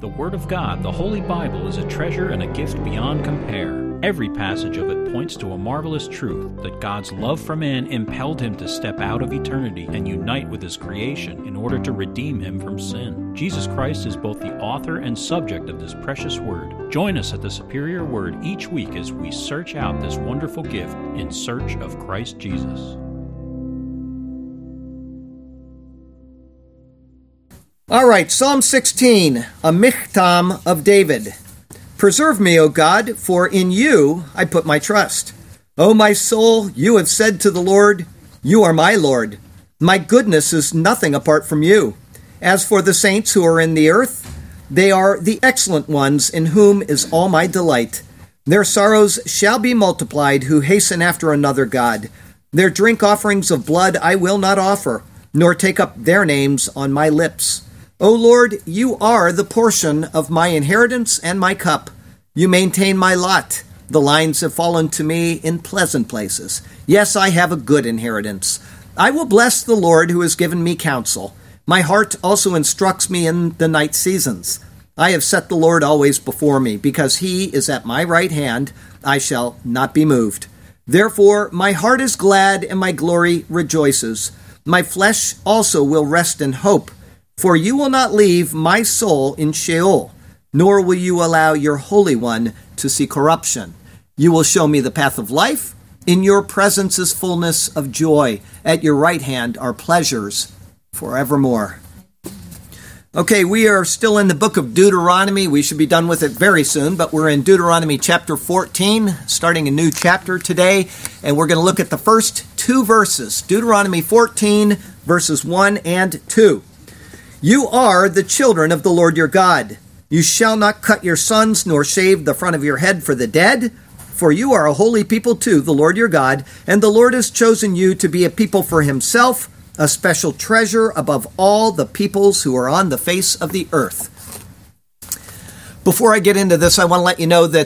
The Word of God, the Holy Bible, is a treasure and a gift beyond compare. Every passage of it points to a marvelous truth that God's love for man impelled him to step out of eternity and unite with his creation in order to redeem him from sin. Jesus Christ is both the author and subject of this precious Word. Join us at the Superior Word each week as we search out this wonderful gift in search of Christ Jesus. All right, Psalm 16, a Michtam of David. Preserve me, O God, for in you I put my trust. O my soul, you have said to the Lord, you are my Lord. My goodness is nothing apart from you. As for the saints who are in the earth, they are the excellent ones in whom is all my delight. Their sorrows shall be multiplied who hasten after another God. Their drink offerings of blood I will not offer, nor take up their names on my lips. O Lord, you are the portion of my inheritance and my cup. You maintain my lot. The lines have fallen to me in pleasant places. Yes, I have a good inheritance. I will bless the Lord who has given me counsel. My heart also instructs me in the night seasons. I have set the Lord always before me. Because he is at my right hand, I shall not be moved. Therefore, my heart is glad and my glory rejoices. My flesh also will rest in hope. For you will not leave my soul in Sheol, nor will you allow your Holy One to see corruption. You will show me the path of life. In your presence is fullness of joy. At your right hand are pleasures forevermore. Okay, we are still in the book of Deuteronomy. We should be done with it very soon, but we're in Deuteronomy chapter 14, starting a new chapter today, and we're going to look at the first two verses. Deuteronomy 14, verses 1 and 2. You are the children of the Lord your God. You shall not cut your sons, nor shave the front of your head for the dead, for you are a holy people to the Lord your God, and the Lord has chosen you to be a people for himself, a special treasure above all the peoples who are on the face of the earth. Before I get into this, I want to let you know that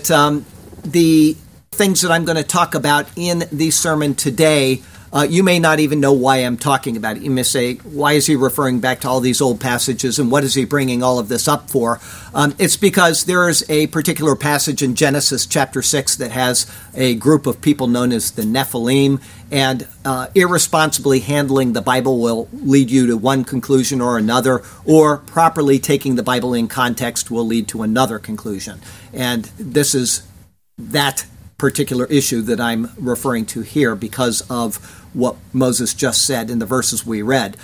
the things that I'm going to talk about in the sermon today, you may not even know why I'm talking about it. You may say, why is he referring back to all these old passages, and what is he bringing all of this up for? It's because there is a particular passage in Genesis chapter 6 that has a group of people known as the Nephilim, and irresponsibly handling the Bible will lead you to one conclusion or another, or properly taking the Bible in context will lead to another conclusion. And this is that particular issue that I'm referring to here because of what Moses just said in the verses we read.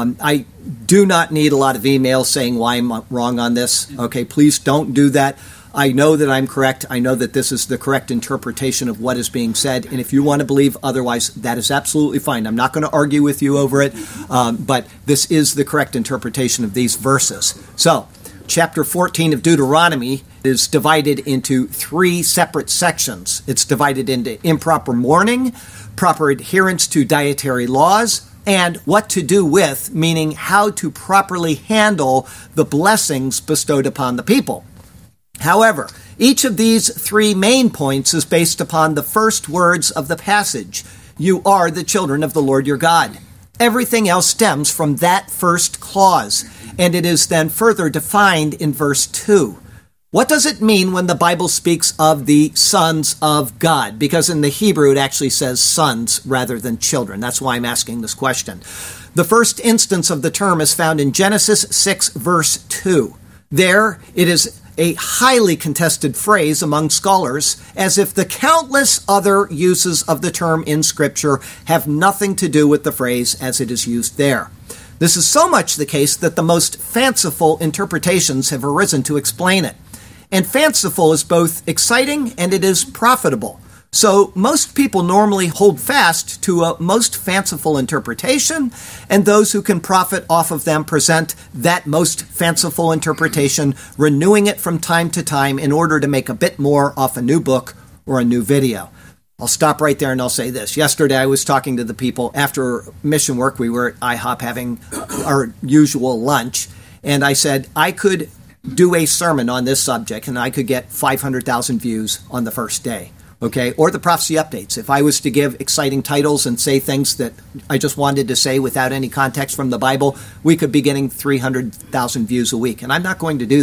I do not need a lot of emails saying why I'm wrong on this. Okay, please don't do that. I know that I'm correct. I know that this is the correct interpretation of what is being said. And if you want to believe otherwise, that is absolutely fine. I'm not going to argue with you over it, but this is the correct interpretation of these verses. So, chapter 14 of Deuteronomy is divided into three separate sections. It's divided into improper mourning, proper adherence to dietary laws, and what to do with, meaning how to properly handle the blessings bestowed upon the people. However, each of these three main points is based upon the first words of the passage. You are the children of the Lord your God. Everything else stems from that first clause, and it is then further defined in verse 2. What does it mean when the Bible speaks of the sons of God? Because in the Hebrew it actually says sons rather than children. That's why I'm asking this question. The first instance of the term is found in Genesis 6, verse 2. There, it is a highly contested phrase among scholars, as if the countless other uses of the term in Scripture have nothing to do with the phrase as it is used there. This is so much the case that the most fanciful interpretations have arisen to explain it. And fanciful is both exciting and it is profitable. So most people normally hold fast to a most fanciful interpretation, and those who can profit off of them present that most fanciful interpretation, renewing it from time to time in order to make a bit more off a new book or a new video. I'll stop right there and I'll say this. Yesterday I was talking to the people after mission work. We were at IHOP having our usual lunch, and I said I could do a sermon on this subject and I could get 500,000 views on the first day. Okay, or the prophecy updates. If I was to give exciting titles and say things that I just wanted to say without any context from the Bible, we could be getting 300,000 views a week. And I'm not going to do that.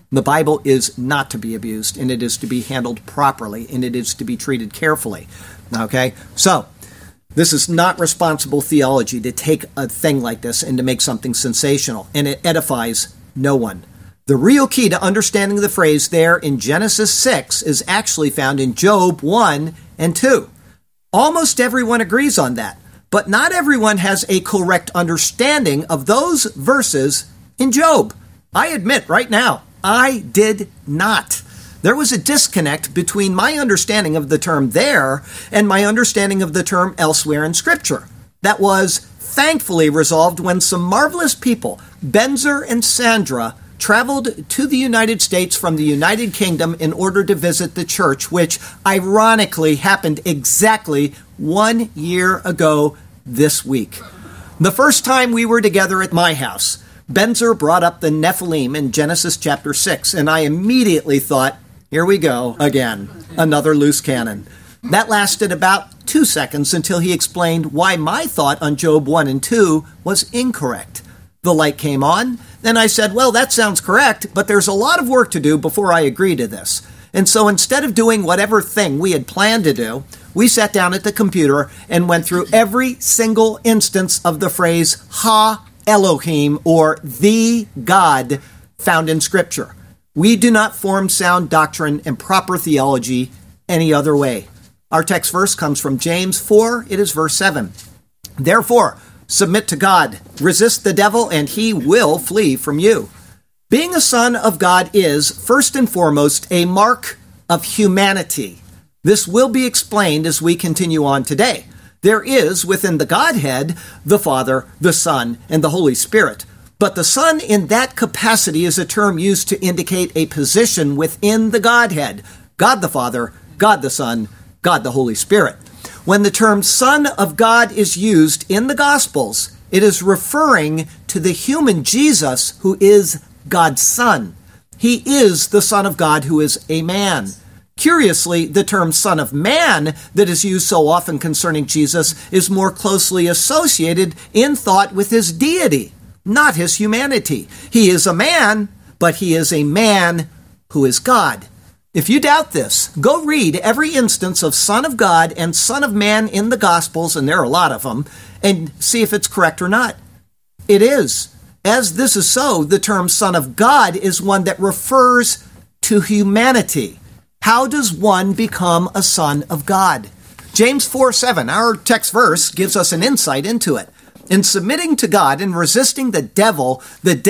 The Bible is not to be abused, and it is to be handled properly, and it is to be treated carefully. Okay? So, this is not responsible theology to take a thing like this and to make something sensational, and it edifies no one. The real key to understanding the phrase there in Genesis 6 is actually found in Job 1 and 2. Almost everyone agrees on that, but not everyone has a correct understanding of those verses in Job. I admit right now, I did not. There was a disconnect between my understanding of the term there and my understanding of the term elsewhere in Scripture. That was thankfully resolved when some marvelous people, Benzer and Sandra, traveled to the United States from the United Kingdom in order to visit the church, which ironically happened exactly 1 year ago this week. The first time we were together at my house, Benzer brought up the Nephilim in Genesis chapter 6, and I immediately thought, here we go again, another loose cannon. That lasted about 2 seconds until he explained why my thought on Job 1 and 2 was incorrect. The light came on, then I said, well, that sounds correct, but there's a lot of work to do before I agree to this. And so instead of doing whatever thing we had planned to do, we sat down at the computer and went through every single instance of the phrase Ha Elohim, or the God, found in Scripture. We do not form sound doctrine and proper theology any other way. Our text verse comes from James 4. It is verse 7. Therefore, submit to God, resist the devil, and he will flee from you. Being a son of God is, first and foremost, a mark of humanity. This will be explained as we continue on today. There is, within the Godhead, the Father, the Son, and the Holy Spirit. But the Son in that capacity is a term used to indicate a position within the Godhead. God the Father, God the Son, God the Holy Spirit. When the term Son of God is used in the Gospels, it is referring to the human Jesus who is God's Son. He is the Son of God who is a man. Curiously, the term Son of Man that is used so often concerning Jesus is more closely associated in thought with his deity, not his humanity. He is a man, but he is a man who is God. If you doubt this, go read every instance of Son of God and Son of Man in the Gospels, and there are a lot of them, and see if it's correct or not. It is. As this is so, the term Son of God is one that refers to humanity. How does one become a son of God? James 4:7, our text verse, gives us an insight into it. In submitting to God and resisting the devil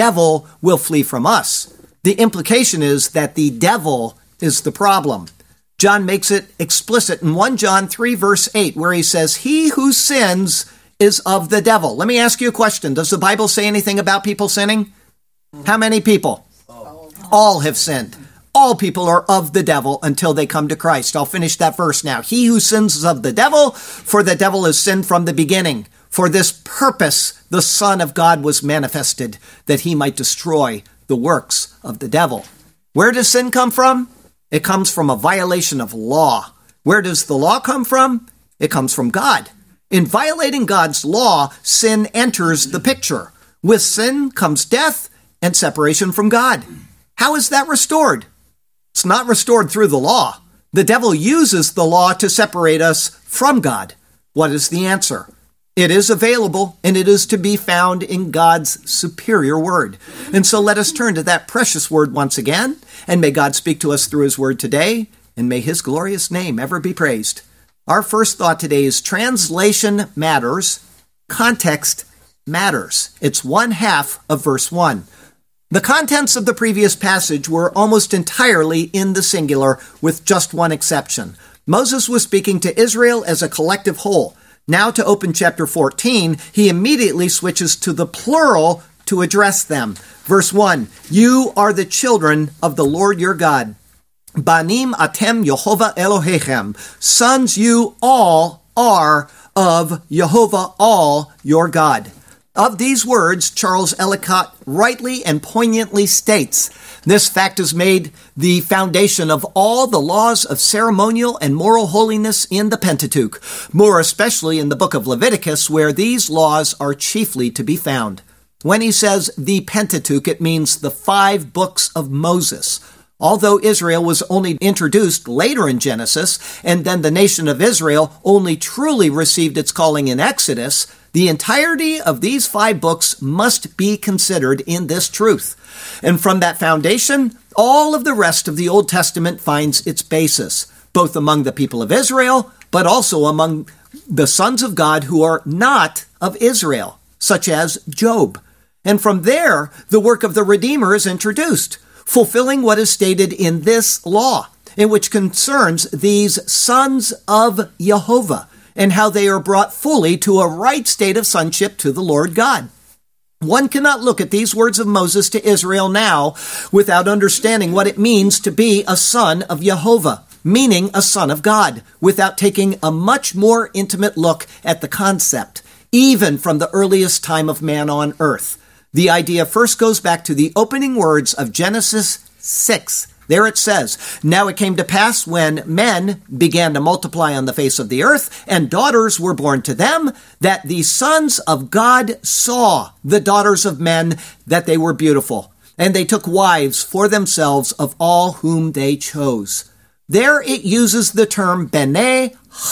will flee from us. The implication is that the devil is the problem. John makes it explicit in 1 John 3 verse 8, where he says, he who sins is of the devil. Let me ask you a question. Does the Bible say anything about people sinning? How many people? All have sinned. All people are of the devil until they come to Christ. I'll finish that verse now. He who sins is of the devil, for the devil has sinned from the beginning. For this purpose, the Son of God was manifested, that he might destroy the works of the devil. Where does sin come from? It comes from a violation of law. Where does the law come from? It comes from God. In violating God's law, sin enters the picture. With sin comes death and separation from God. How is that restored? It's not restored through the law. The devil uses the law to separate us from God. What is the answer? It is available, and it is to be found in God's superior word. And so let us turn to that precious word once again, and may God speak to us through his word today, and may his glorious name ever be praised. Our first thought today is translation matters, context matters. It's 1/2 of verse 1. The contents of the previous passage were almost entirely in the singular, with just one exception. Moses was speaking to Israel as a collective whole. Now to open chapter 14, he immediately switches to the plural to address them. Verse 1, you are the children of the Lord your God. Banim atem Yehovah Elohechem. Sons you all are of Yehovah, all your God. Of these words, Charles Ellicott rightly and poignantly states, this fact is made the foundation of all the laws of ceremonial and moral holiness in the Pentateuch, more especially in the book of Leviticus, where these laws are chiefly to be found. When he says the Pentateuch, it means the 5 books of Moses. Although Israel was only introduced later in Genesis, and then the nation of Israel only truly received its calling in Exodus, the entirety of these 5 books must be considered in this truth. And from that foundation, all of the rest of the Old Testament finds its basis, both among the people of Israel, but also among the sons of God who are not of Israel, such as Job. And from there, the work of the Redeemer is introduced, fulfilling what is stated in this law, in which concerns these sons of Jehovah, and how they are brought fully to a right state of sonship to the Lord God. One cannot look at these words of Moses to Israel now without understanding what it means to be a son of Jehovah, meaning a son of God, without taking a much more intimate look at the concept, even from the earliest time of man on earth. The idea first goes back to the opening words of Genesis 6. There it says, "Now it came to pass when men began to multiply on the face of the earth, and daughters were born to them, that the sons of God saw the daughters of men, that they were beautiful. And they took wives for themselves of all whom they chose." There it uses the term B'nai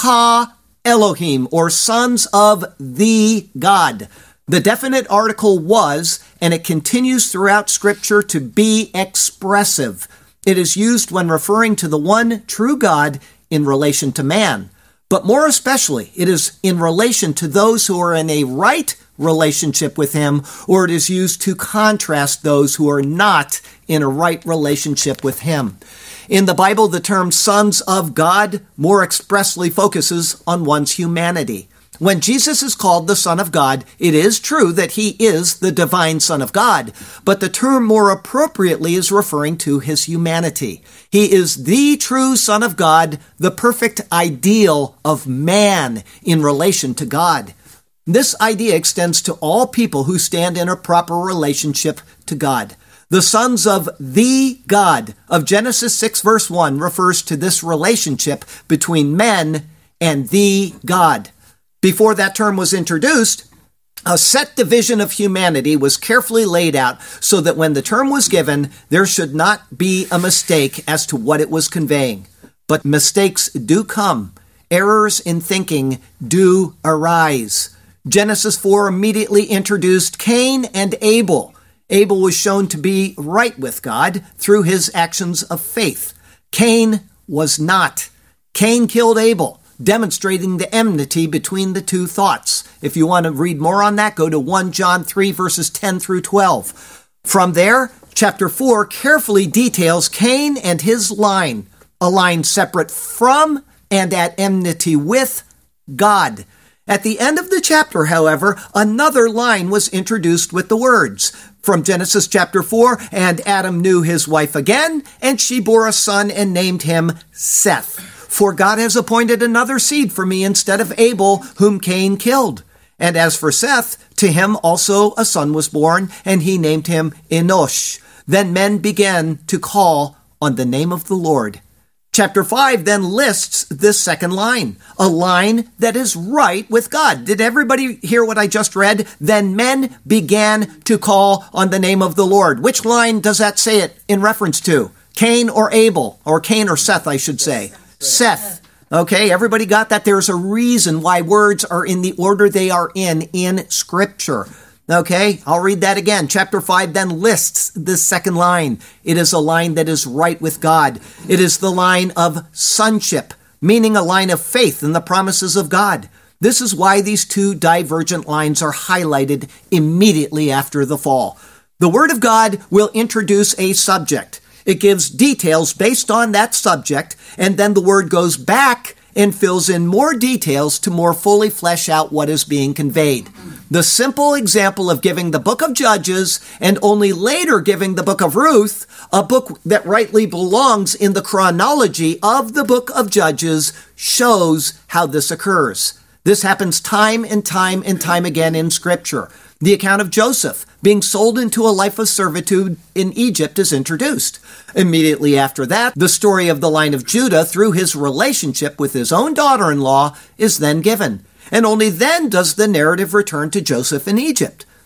Ha-Elohim, or sons of the God. The definite article was, and it continues throughout Scripture to be expressive. It is used when referring to the one true God in relation to man. But more especially, it is in relation to those who are in a right relationship with him, or it is used to contrast those who are not in a right relationship with him. In the Bible, the term sons of God more expressly focuses on one's humanity. When Jesus is called the Son of God, it is true that he is the divine Son of God, but the term more appropriately is referring to his humanity. He is the true Son of God, the perfect ideal of man in relation to God. This idea extends to all people who stand in a proper relationship to God. The sons of the God of Genesis 6 verse 1 refers to this relationship between men and the God. Before that term was introduced, a set division of humanity was carefully laid out so that when the term was given, there should not be a mistake as to what it was conveying. But mistakes do come. Errors in thinking do arise. Genesis 4 immediately introduced Cain and Abel. Abel was shown to be right with God through his actions of faith. Cain was not. Cain killed Abel, demonstrating the enmity between the two thoughts. If you want to read more on that, go to 1 John 3 verses 10 through 12. From there, chapter 4 carefully details Cain and his line, a line separate from and at enmity with God. At the end of the chapter, however, another line was introduced with the words from Genesis chapter 4, "And Adam knew his wife again, and she bore a son and named him Seth. For God has appointed another seed for me instead of Abel, whom Cain killed. And as for Seth, to him also a son was born, and he named him Enosh. Then men began to call on the name of the Lord." Chapter 5 then lists this second line, a line that is right with God. Did everybody hear what I just read? Then men began to call on the name of the Lord. Which line does that say it in reference to? Cain or Abel? Or Cain or Seth, I should say. Seth. Okay, everybody got that? There's a reason why words are in the order they are in Scripture. Okay, I'll read that again. Chapter 5 then lists this second line. It is a line that is right with God. It is the line of sonship, meaning a line of faith in the promises of God. This is why these two divergent lines are highlighted immediately after the fall. The Word of God will introduce a subject. It gives details based on that subject, and then the Word goes back and fills in more details to more fully flesh out what is being conveyed. The simple example of giving the book of Judges and only later giving the book of Ruth, a book that rightly belongs in the chronology of the book of Judges, shows how this occurs. This happens time and time and time again in Scripture. The account of Joseph being sold into a life of servitude in Egypt is introduced. Immediately after that, the story of the line of Judah through his relationship with his own daughter-in-law is then given. And only then does the narrative return to Joseph in Egypt.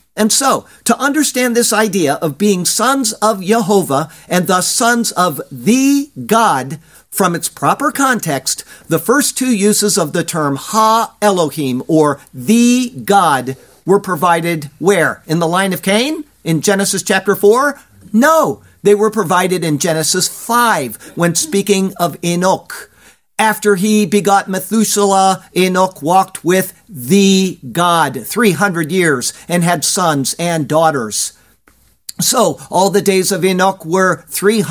And so, to understand this idea of being sons of Jehovah and thus sons of the God, from its proper context, the first two uses of the term Ha-Elohim, or the God, were provided where? In the line of Cain? In Genesis chapter 4? No, they were provided in Genesis 5, when speaking of Enoch. After he begot Methuselah, Enoch walked with the God 300 years and had sons and daughters. So all the days of Enoch were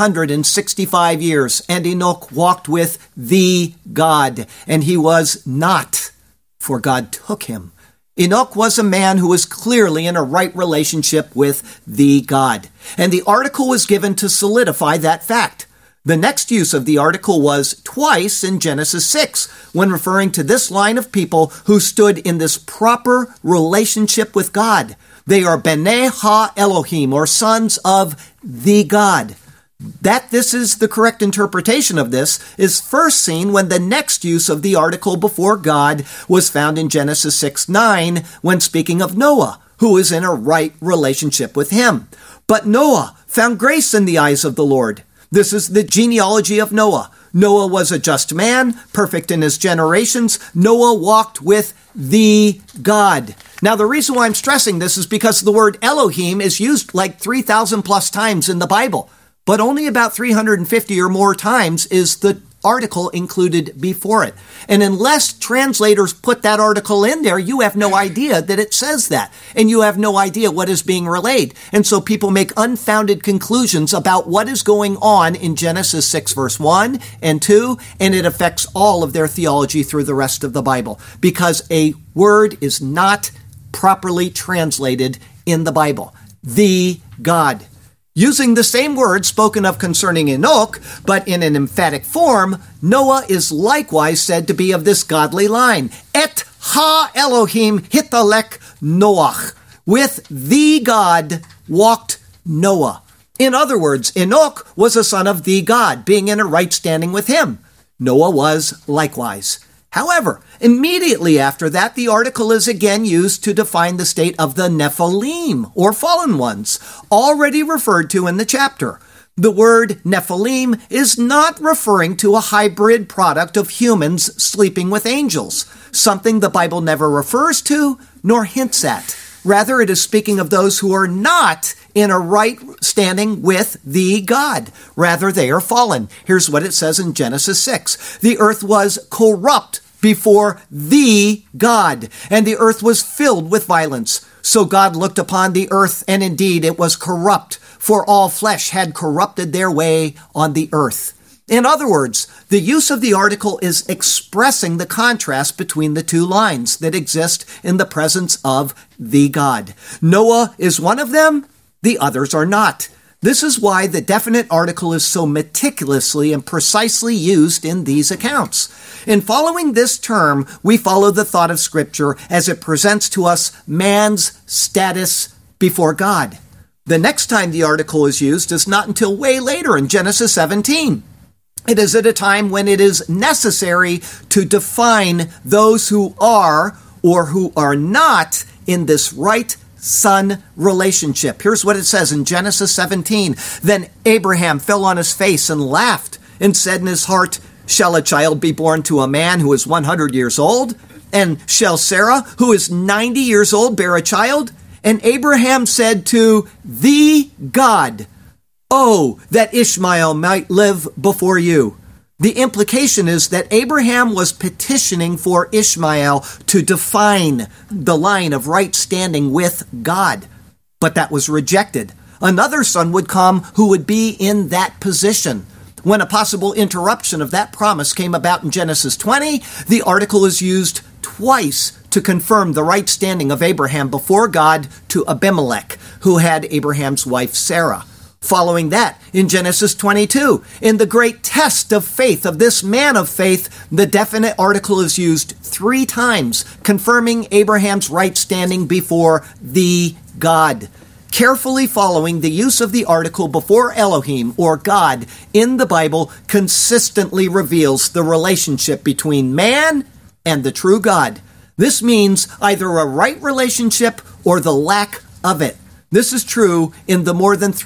365 years, and Enoch walked with the God, and he was not, for God took him. Enoch was a man who was clearly in a right relationship with the God, and the article was given to solidify that fact. The next use of the article was twice in Genesis 6, when referring to this line of people who stood in this proper relationship with God. They are B'nai Ha-Elohim, or sons of the God. That this is the correct interpretation of this is first seen when the next use of the article before God was found in Genesis 6:9, when speaking of Noah, who is in a right relationship with him. But Noah found grace in the eyes of the Lord. This is the genealogy of Noah. Noah was a just man, perfect in his generations. Noah walked with the God. Now, the reason why I'm stressing this is because the word Elohim is used like 3,000 plus times in the Bible, but only about 350 or more times is the article included before it. And unless translators put that article in there, you have no idea that it says that, and you have no idea what is being relayed. And so people make unfounded conclusions about what is going on in Genesis 6 verse 1 and 2, and it affects all of their theology through the rest of the Bible, because a word is not properly translated in the Bible. The God. Using the same word spoken of concerning Enoch, but in an emphatic form, Noah is likewise said to be of this godly line. Et ha-Elohim hitalek Noach. With the God walked Noah. In other words, Enoch was a son of the God, being in a right standing with him. Noah was likewise. However, immediately after that, the article is again used to define the state of the Nephilim, or fallen ones, already referred to in the chapter. The word Nephilim is not referring to a hybrid product of humans sleeping with angels, something the Bible never refers to nor hints at. Rather, it is speaking of those who are not in a right standing with the God. Rather, they are fallen. Here's what it says in Genesis 6. The earth was corrupt before the God, and the earth was filled with violence. So God looked upon the earth, and indeed it was corrupt, for all flesh had corrupted their way on the earth. In other words, the use of the article is expressing the contrast between the two lines that exist in the presence of the God. Noah is one of them, the others are not. This is why the definite article is so meticulously and precisely used in these accounts. In following this term, we follow the thought of Scripture as it presents to us man's status before God. The next time the article is used is not until way later in Genesis 17. It is at a time when it is necessary to define those who are or who are not in this right son relationship. Here's what it says in Genesis 17. Then Abraham fell on his face and laughed and said in his heart, shall a child be born to a man who is 100 years old? And shall Sarah, who is 90 years old, bear a child? And Abraham said to the God, oh, that Ishmael might live before you. The implication is that Abraham was petitioning for Ishmael to define the line of right standing with God, but that was rejected. Another son would come who would be in that position. When a possible interruption of that promise came about in Genesis 20, the article is used twice to confirm the right standing of Abraham before God to Abimelech, who had Abraham's wife Sarah. Following that, in Genesis 22, in the great test of faith of this man of faith, the definite article is used 3 times, confirming Abraham's right standing before the God. Carefully following the use of the article before Elohim, or God, in the Bible consistently reveals the relationship between man and the true God. This means either a right relationship or the lack of it. This is true in the more than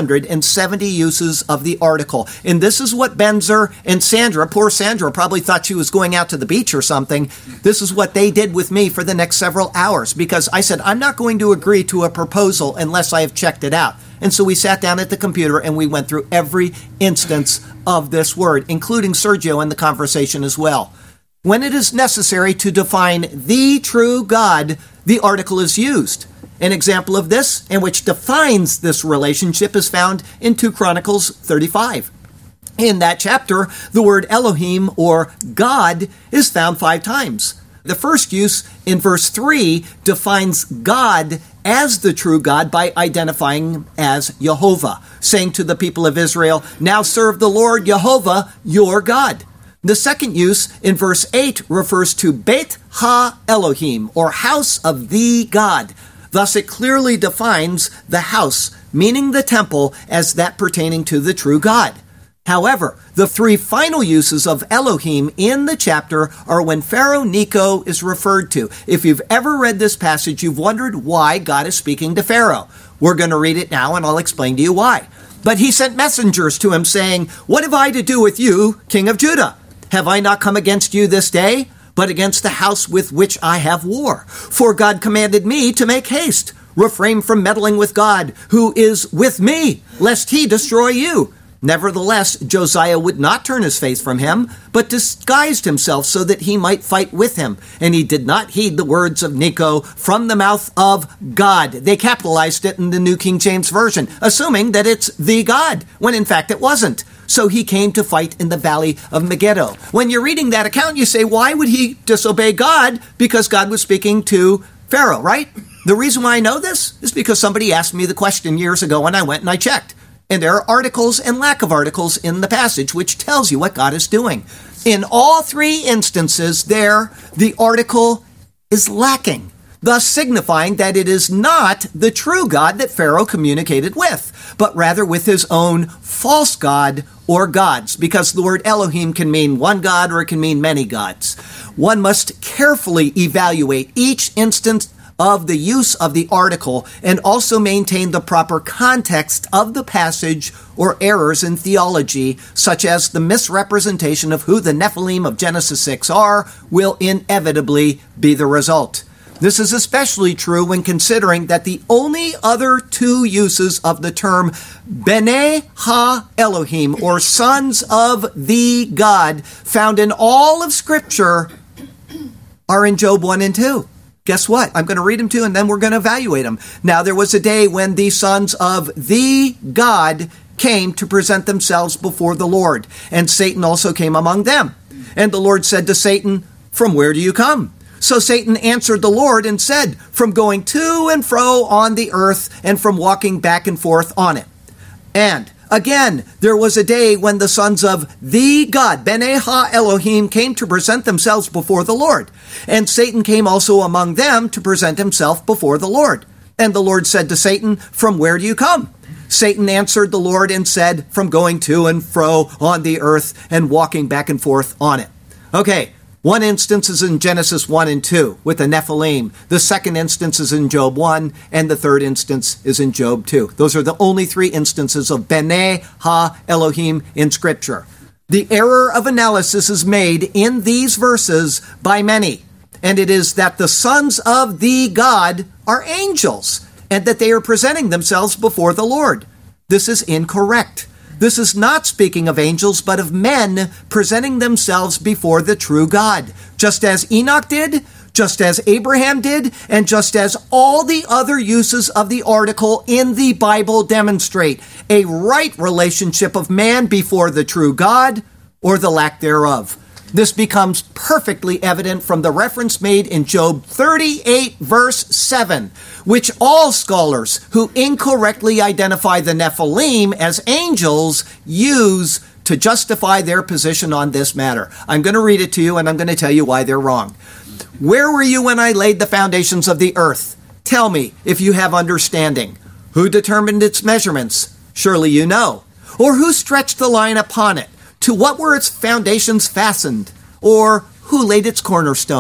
370 uses of the article. And this is what Benzer and Sandra, poor Sandra, probably thought she was going out to the beach or something. This is what they did with me for the next several hours, because I said, I'm not going to agree to a proposal unless I have checked it out. And so we sat down at the computer and we went through every instance of this word, including Sergio in the conversation as well. When it is necessary to define the true God, the article is used. An example of this, and which defines this relationship, is found in 2 Chronicles 35. In that chapter, the word Elohim, or God, is found 5 times. The first use in verse 3 defines God as the true God by identifying him as Jehovah, saying to the people of Israel, now serve the Lord Jehovah, your God. The second use in verse 8 refers to Beit Ha-Elohim, or house of the God. Thus, it clearly defines the house, meaning the temple, as that pertaining to the true God. However, the 3 final uses of Elohim in the chapter are when Pharaoh Necho is referred to. If you've ever read this passage, you've wondered why God is speaking to Pharaoh. We're going to read it now, and I'll explain to you why. But he sent messengers to him, saying, what have I to do with you, king of Judah? Have I not come against you this day, but against the house with which I have war? For God commanded me to make haste. Refrain from meddling with God, who is with me, lest he destroy you. Nevertheless, Josiah would not turn his face from him, but disguised himself so that he might fight with him. And he did not heed the words of Necho from the mouth of God. They capitalized it in the New King James Version, assuming that it's the God, when in fact it wasn't. So he came to fight in the valley of Megiddo. When you're reading that account, you say, why would he disobey God? Because God was speaking to Pharaoh, right? The reason why I know this is because somebody asked me the question years ago, and I went and I checked. And there are articles and lack of articles in the passage, which tells you what God is doing. In all 3 instances there, the article is lacking, thus signifying that it is not the true God that Pharaoh communicated with, but rather with his own false god or gods, because the word Elohim can mean one god or it can mean many gods. One must carefully evaluate each instance of the use of the article and also maintain the proper context of the passage, or errors in theology, such as the misrepresentation of who the Nephilim of Genesis 6 are, will inevitably be the result. This is especially true when considering that the only other 2 uses of the term Bnei Ha-Elohim, or sons of the God, found in all of Scripture are in Job 1 and 2. Guess what? I'm going to read them to you, and then we're going to evaluate them. Now, there was a day when the sons of the God came to present themselves before the Lord, and Satan also came among them. And the Lord said to Satan, from where do you come? So Satan answered the Lord and said, from going to and fro on the earth, and from walking back and forth on it. And again, there was a day when the sons of the God, Bnei Ha-Elohim, came to present themselves before the Lord. And Satan came also among them to present himself before the Lord. And the Lord said to Satan, from where do you come? Satan answered the Lord and said, from going to and fro on the earth and walking back and forth on it. Okay, one instance is in Genesis 1 and 2 with the Nephilim. The second instance is in Job 1, and the third instance is in Job 2. Those are the only 3 instances of Bnei Ha-Elohim in Scripture. The error of analysis is made in these verses by many, and it is that the sons of the God are angels, and that they are presenting themselves before the Lord. This is incorrect. This is not speaking of angels, but of men presenting themselves before the true God, just as Enoch did, just as Abraham did, and just as all the other uses of the article in the Bible demonstrate a right relationship of man before the true God, or the lack thereof. This becomes perfectly evident from the reference made in Job 38, verse 7, which all scholars who incorrectly identify the Nephilim as angels use to justify their position on this matter. I'm going to read it to you, and I'm going to tell you why they're wrong. Where were you when I laid the foundations of the earth? Tell me if you have understanding. Who determined its measurements? Surely you know. Or who stretched the line upon it? To what were its foundations fastened? Or who laid its cornerstone?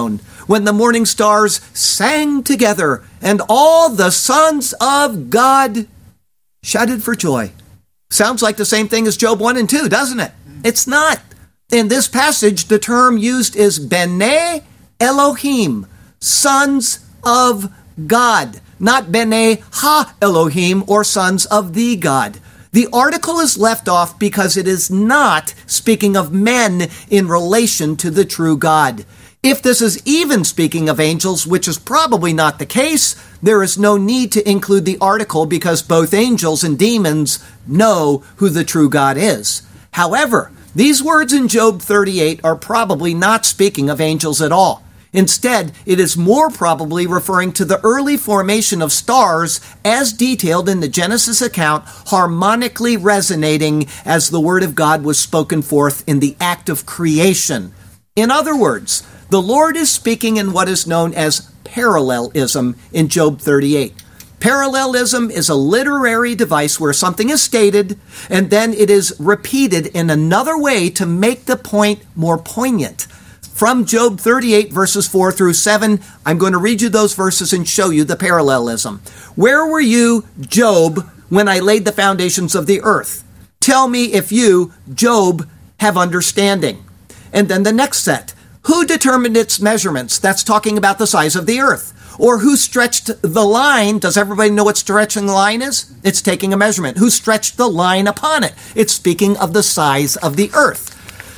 when the morning stars sang together, and all the sons of God shouted for joy. Sounds like the same thing as Job 1 and 2, doesn't it? It's not. In this passage, the term used is B'nai Elohim, sons of God, not B'nai Ha-Elohim, or sons of the God. The article is left off because it is not speaking of men in relation to the true God. If this is even speaking of angels, which is probably not the case, there is no need to include the article because both angels and demons know who the true God is. However, these words in Job 38 are probably not speaking of angels at all. Instead, it is more probably referring to the early formation of stars as detailed in the Genesis account, harmonically resonating as the word of God was spoken forth in the act of creation. In other words, the Lord is speaking in what is known as parallelism in Job 38. Parallelism is a literary device where something is stated and then it is repeated in another way to make the point more poignant. From Job 38, verses 4 through 7, I'm going to read you those verses and show you the parallelism. Where were you, Job, when I laid the foundations of the earth? Tell me if you, Job, have understanding. And then the next set. Who determined its measurements? That's talking about the size of the earth. Or who stretched the line? Does everybody know what stretching the line is? It's taking a measurement. Who stretched the line upon it? It's speaking of the size of the earth.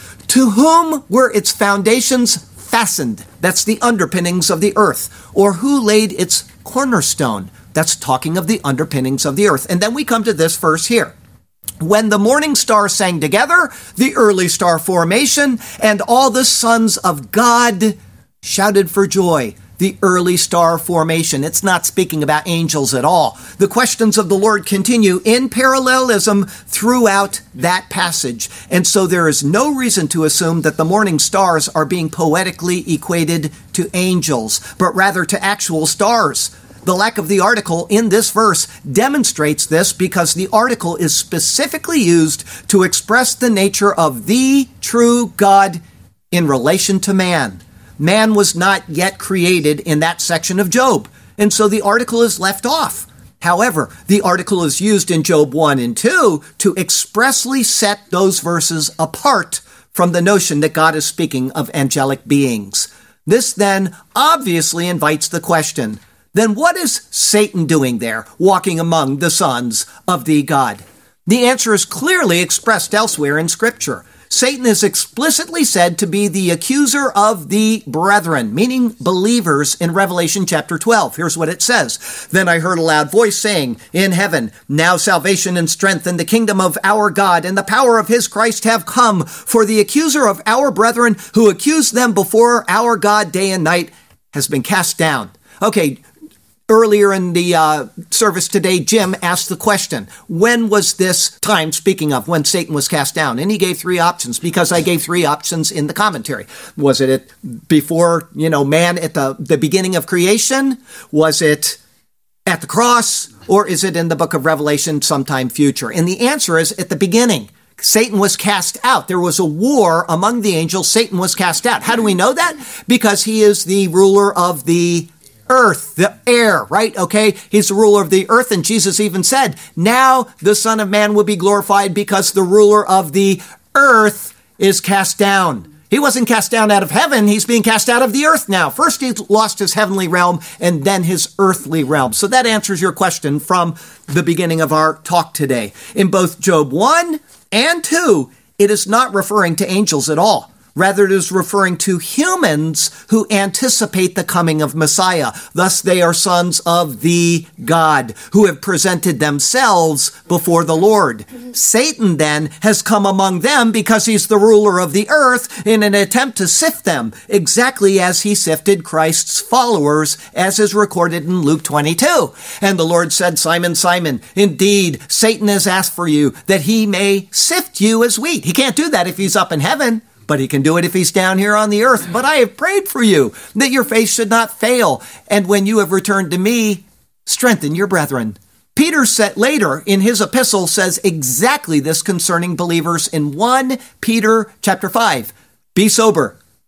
To whom were its foundations fastened? That's the underpinnings of the earth. Or who laid its cornerstone? That's talking of the underpinnings of the earth. And then we come to this verse here. When the morning stars sang together, the early star formation, and all the sons of God shouted for joy. The early star formation. It's not speaking about angels at all. The questions of the Lord continue in parallelism throughout that passage. And so there is no reason to assume that the morning stars are being poetically equated to angels, but rather to actual stars. The lack of the article in this verse demonstrates this because the article is specifically used to express the nature of the true God in relation to man. Man was not yet created in that section of Job, and so the article is left off. However, the article is used in Job 1 and 2 to expressly set those verses apart from the notion that God is speaking of angelic beings. This then obviously invites the question, then what is Satan doing there, walking among the sons of the God? The answer is clearly expressed elsewhere in Scripture. Satan is explicitly said to be the accuser of the brethren, meaning believers, in Revelation chapter 12. Here's what it says. Then I heard a loud voice saying in heaven, now salvation and strength and the kingdom of our God and the power of his Christ have come, for the accuser of our brethren who accused them before our God day and night has been cast down. Okay, earlier in the service today, Jim asked the question, when was this time, speaking of when Satan was cast down? And he gave three options because I gave three options in the commentary. Was it before, man at the beginning of creation? Was it at the cross? Or is it in the book of Revelation sometime future? And the answer is at the beginning. Satan was cast out. There was a war among the angels. Satan was cast out. How do we know that? Because he is the ruler of the earth, the air, right? Okay, he's the ruler of the earth, and Jesus even said, now the Son of Man will be glorified because the ruler of the earth is cast down. He wasn't cast down out of heaven, he's being cast out of the earth now. First he lost his heavenly realm, and then his earthly realm. So that answers your question from the beginning of our talk today. In both Job 1 and 2, it is not referring to angels at all. Rather, it is referring to humans who anticipate the coming of Messiah. Thus, they are sons of the God who have presented themselves before the Lord. Satan, then, has come among them because he's the ruler of the earth in an attempt to sift them, exactly as he sifted Christ's followers, as is recorded in Luke 22. And the Lord said, Simon, Simon, indeed, Satan has asked for you that he may sift you as wheat. He can't do that if he's up in heaven, but he can do it if he's down here on the earth. But I have prayed for you that your faith should not fail. And when you have returned to me, strengthen your brethren. Peter said later in his epistle says exactly this concerning believers in 1 Peter chapter 5. Be sober,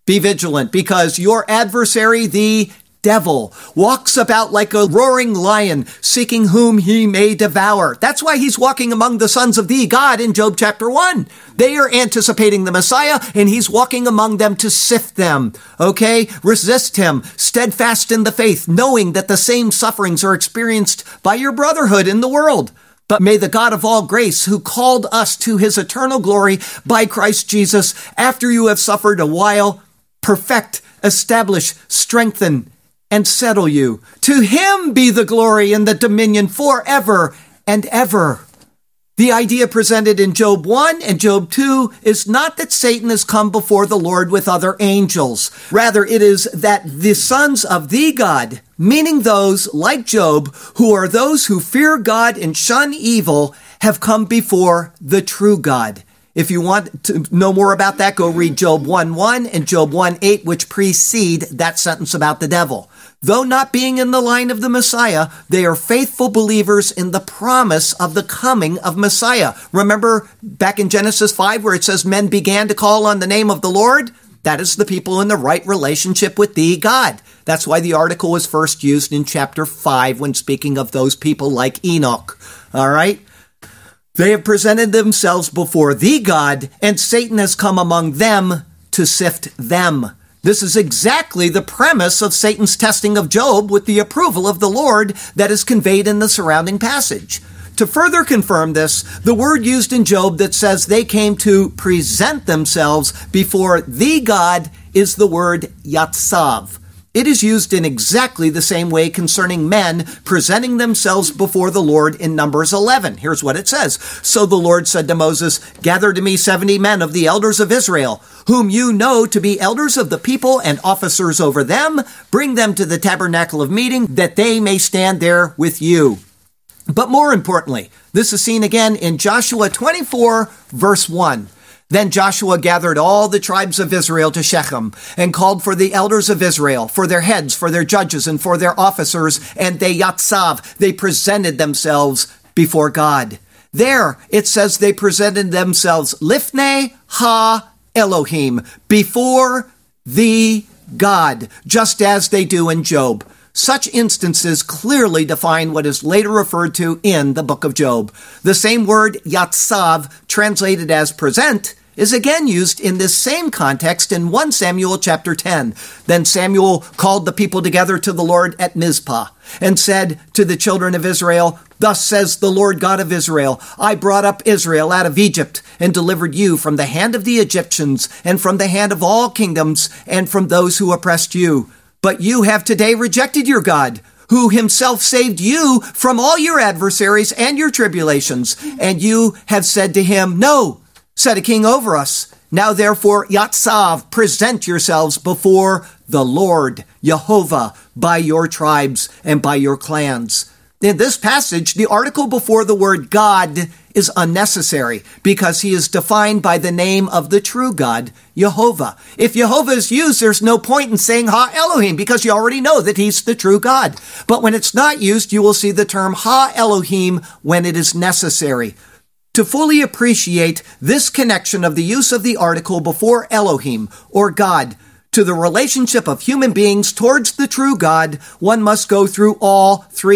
Be vigilant, because your adversary, the devil, walks about like a roaring lion, seeking whom he may devour. That's why he's walking among the sons of the God in Job chapter 1. They are anticipating the Messiah, and he's walking among them to sift them. Okay? Resist him, steadfast in the faith, knowing that the same sufferings are experienced by your brotherhood in the world. But may the God of all grace, who called us to his eternal glory by Christ Jesus, after you have suffered a while, perfect, establish, strengthen, and settle you. To him be the glory and the dominion forever and ever. The idea presented in Job 1 and Job 2 is not that Satan has come before the Lord with other angels. Rather, it is that the sons of the God, meaning those like Job, who are those who fear God and shun evil, have come before the true God. If you want to know more about that, go read Job 1:1 and Job 1:8, which precede that sentence about the devil. Though not being in the line of the Messiah, they are faithful believers in the promise of the coming of Messiah. Remember back in Genesis 5 where it says men began to call on the name of the Lord? That is the people in the right relationship with the God. That's why the article was first used in chapter 5 when speaking of those people like Enoch. All right? They have presented themselves before the God, and Satan has come among them to sift them. This is exactly the premise of Satan's testing of Job with the approval of the Lord that is conveyed in the surrounding passage. To further confirm this, the word used in Job that says they came to present themselves before the God is the word yatsav. It is used in exactly the same way concerning men presenting themselves before the Lord in Numbers 11. Here's what it says. So the Lord said to Moses, gather to me 70 men of the elders of Israel, whom you know to be elders of the people and officers over them. Bring them to the tabernacle of meeting, that they may stand there with you. But more importantly, this is seen again in Joshua 24, verse 1. Then Joshua gathered all the tribes of Israel to Shechem and called for the elders of Israel, for their heads, for their judges, and for their officers, and they yatsav. They presented themselves before God. There, it says they presented themselves lifnei ha Elohim, before the God, just as they do in Job. Such instances clearly define what is later referred to in the book of Job. The same word yatsav, translated as present, is again used in this same context in 1 Samuel chapter 10. Then Samuel called the people together to the Lord at Mizpah and said to the children of Israel, thus says the Lord God of Israel, I brought up Israel out of Egypt and delivered you from the hand of the Egyptians and from the hand of all kingdoms and from those who oppressed you. But you have today rejected your God, who himself saved you from all your adversaries and your tribulations. And you have said to him, no, set a king over us. Now therefore, yatsav, present yourselves before the Lord, Jehovah, by your tribes and by your clans. In this passage, the article before the word God is unnecessary because he is defined by the name of the true God, Jehovah. If Jehovah is used, there's no point in saying Ha Elohim because you already know that he's the true God. But when it's not used, you will see the term Ha Elohim when it is necessary. To fully appreciate this connection of the use of the article before Elohim, or God, to the relationship of human beings towards the true God, one must go through all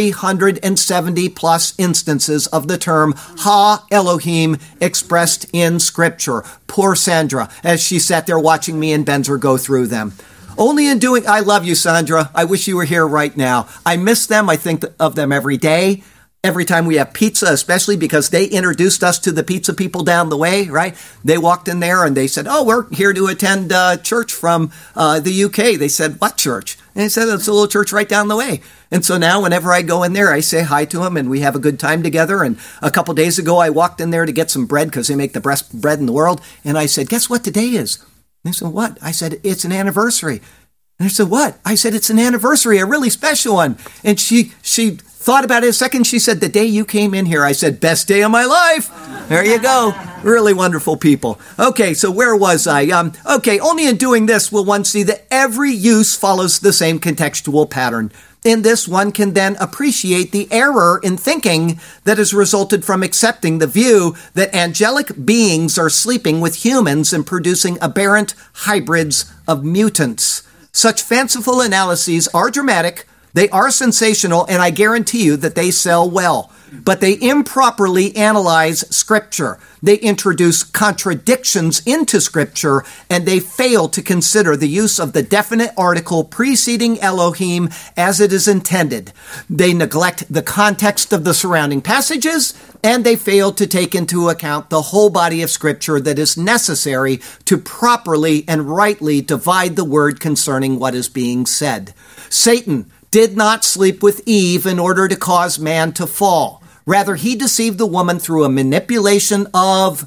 370 plus instances of the term Ha Elohim expressed in Scripture. Poor Sandra, as she sat there watching me and Benzer go through them. Only in doing, I love you, Sandra. I wish you were here right now. I miss them. I think of them every day. Every time we have pizza, especially because they introduced us to the pizza people down the way, right? They walked in there and they said, oh, we're here to attend church from the UK. They said, what church? And they said, it's a little church right down the way. And so now whenever I go in there, I say hi to them and we have a good time together. And a couple days ago, I walked in there to get some bread because they make the best bread in the world. And I said, guess what today is? And they said, what? I said, it's an anniversary. And I said, what? I said, it's an anniversary, a really special one. And she thought about it a second. She said, the day you came in here. I said, best day of my life. There you go. Really wonderful people. Okay, so where was I? Only in doing this will one see that every use follows the same contextual pattern. In this, one can then appreciate the error in thinking that has resulted from accepting the view that angelic beings are sleeping with humans and producing aberrant hybrids of mutants. Such fanciful analyses are dramatic, they are sensational, and I guarantee you that they sell well. But they improperly analyze Scripture. They introduce contradictions into Scripture, and they fail to consider the use of the definite article preceding Elohim as it is intended. They neglect the context of the surrounding passages, and they fail to take into account the whole body of Scripture that is necessary to properly and rightly divide the word concerning what is being said. Satan did not sleep with Eve in order to cause man to fall. Rather, he deceived the woman through a manipulation of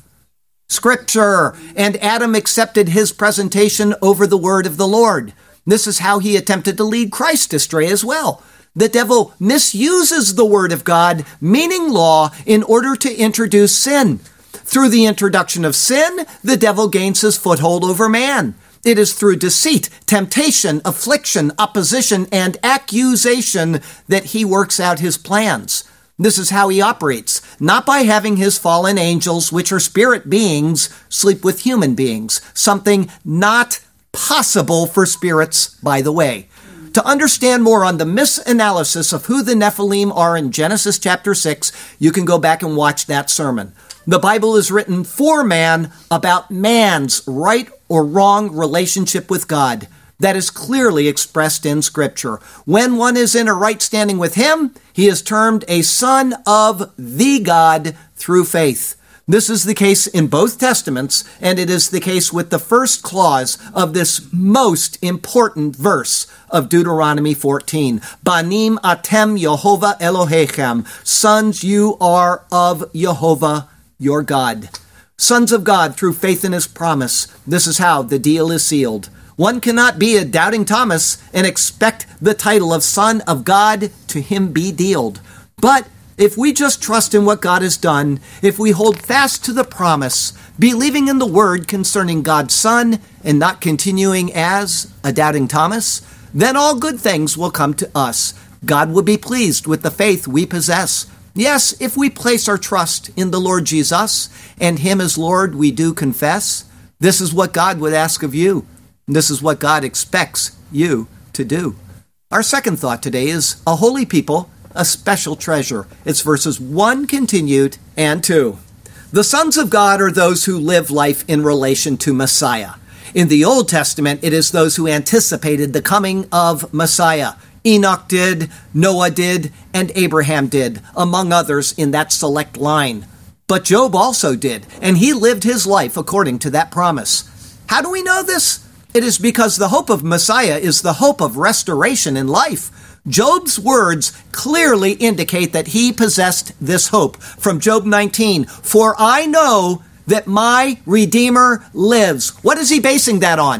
Scripture, and Adam accepted his presentation over the word of the Lord. This is how he attempted to lead Christ astray as well. The devil misuses the word of God, meaning law, in order to introduce sin. Through the introduction of sin, the devil gains his foothold over man. It is through deceit, temptation, affliction, opposition, and accusation that he works out his plans. This is how he operates, not by having his fallen angels, which are spirit beings, sleep with human beings, something not possible for spirits, by the way. To understand more on the misanalysis of who the Nephilim are in Genesis chapter 6, you can go back and watch that sermon. The Bible is written for man about man's right or wrong relationship with God. That is clearly expressed in Scripture. When one is in a right standing with him, he is termed a son of the God through faith. This is the case in both Testaments, and it is the case with the first clause of this most important verse of Deuteronomy 14. Banim atem Yehovah Elohechem. Sons, you are of Yehovah, your God. Sons of God through faith in his promise. This is how the deal is sealed. One cannot be a doubting Thomas and expect the title of Son of God to him be dealed. But if we just trust in what God has done, if we hold fast to the promise, believing in the word concerning God's Son and not continuing as a doubting Thomas, then all good things will come to us. God will be pleased with the faith we possess. Yes, if we place our trust in the Lord Jesus and him as Lord we do confess, this is what God would ask of you. This is what God expects you to do. Our second thought today is a holy people, a special treasure. It's verses 1 continued and 2. The sons of God are those who live life in relation to Messiah. In the Old Testament, it is those who anticipated the coming of Messiah. Enoch did, Noah did, and Abraham did, among others in that select line. But Job also did, and he lived his life according to that promise. How do we know this? It is because the hope of Messiah is the hope of restoration in life. Job's words clearly indicate that he possessed this hope. From Job 19, for I know that my Redeemer lives. What is he basing that on?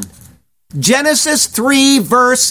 Genesis 3, verse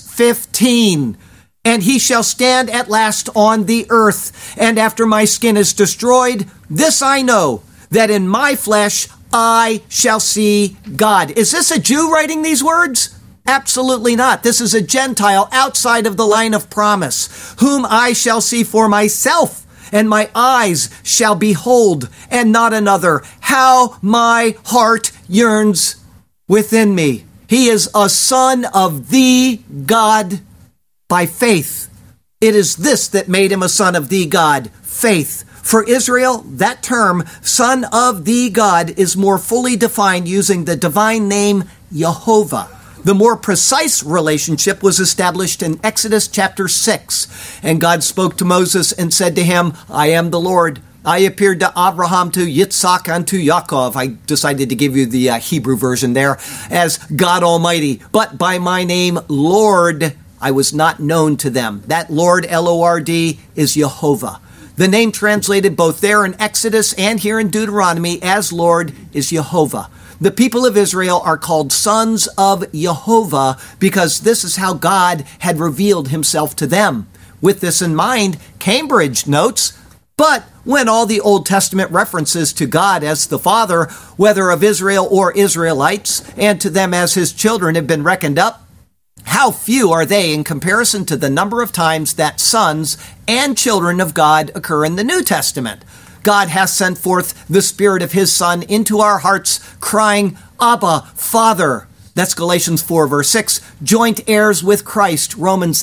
15. And he shall stand at last on the earth. And after my skin is destroyed, this I know, that in my flesh I shall see God. Is this a Jew writing these words? Absolutely not. This is a Gentile outside of the line of promise, whom I shall see for myself, and my eyes shall behold, and not another. How my heart yearns within me. He is a son of the God by faith. It is this that made him a son of the God, faith. For Israel, that term, son of the God, is more fully defined using the divine name Yehovah. The more precise relationship was established in Exodus chapter 6. And God spoke to Moses and said to him, I am the Lord. I appeared to Abraham, to Yitzhak, and to Yaakov. I decided to give you the Hebrew version there as God Almighty. But by my name, Lord, I was not known to them. That Lord, L-O-R-D, is Yehovah. The name translated both there in Exodus and here in Deuteronomy as Lord is Yehovah. The people of Israel are called sons of Yehovah because this is how God had revealed himself to them. With this in mind, Cambridge notes, but when all the Old Testament references to God as the Father, whether of Israel or Israelites, and to them as his children have been reckoned up, How few are they in comparison to the number of times that sons and children of God occur in the New Testament? God has sent forth the Spirit of His Son into our hearts, crying, Abba, Father. That's Galatians 4, verse 6. Joint heirs with Christ, Romans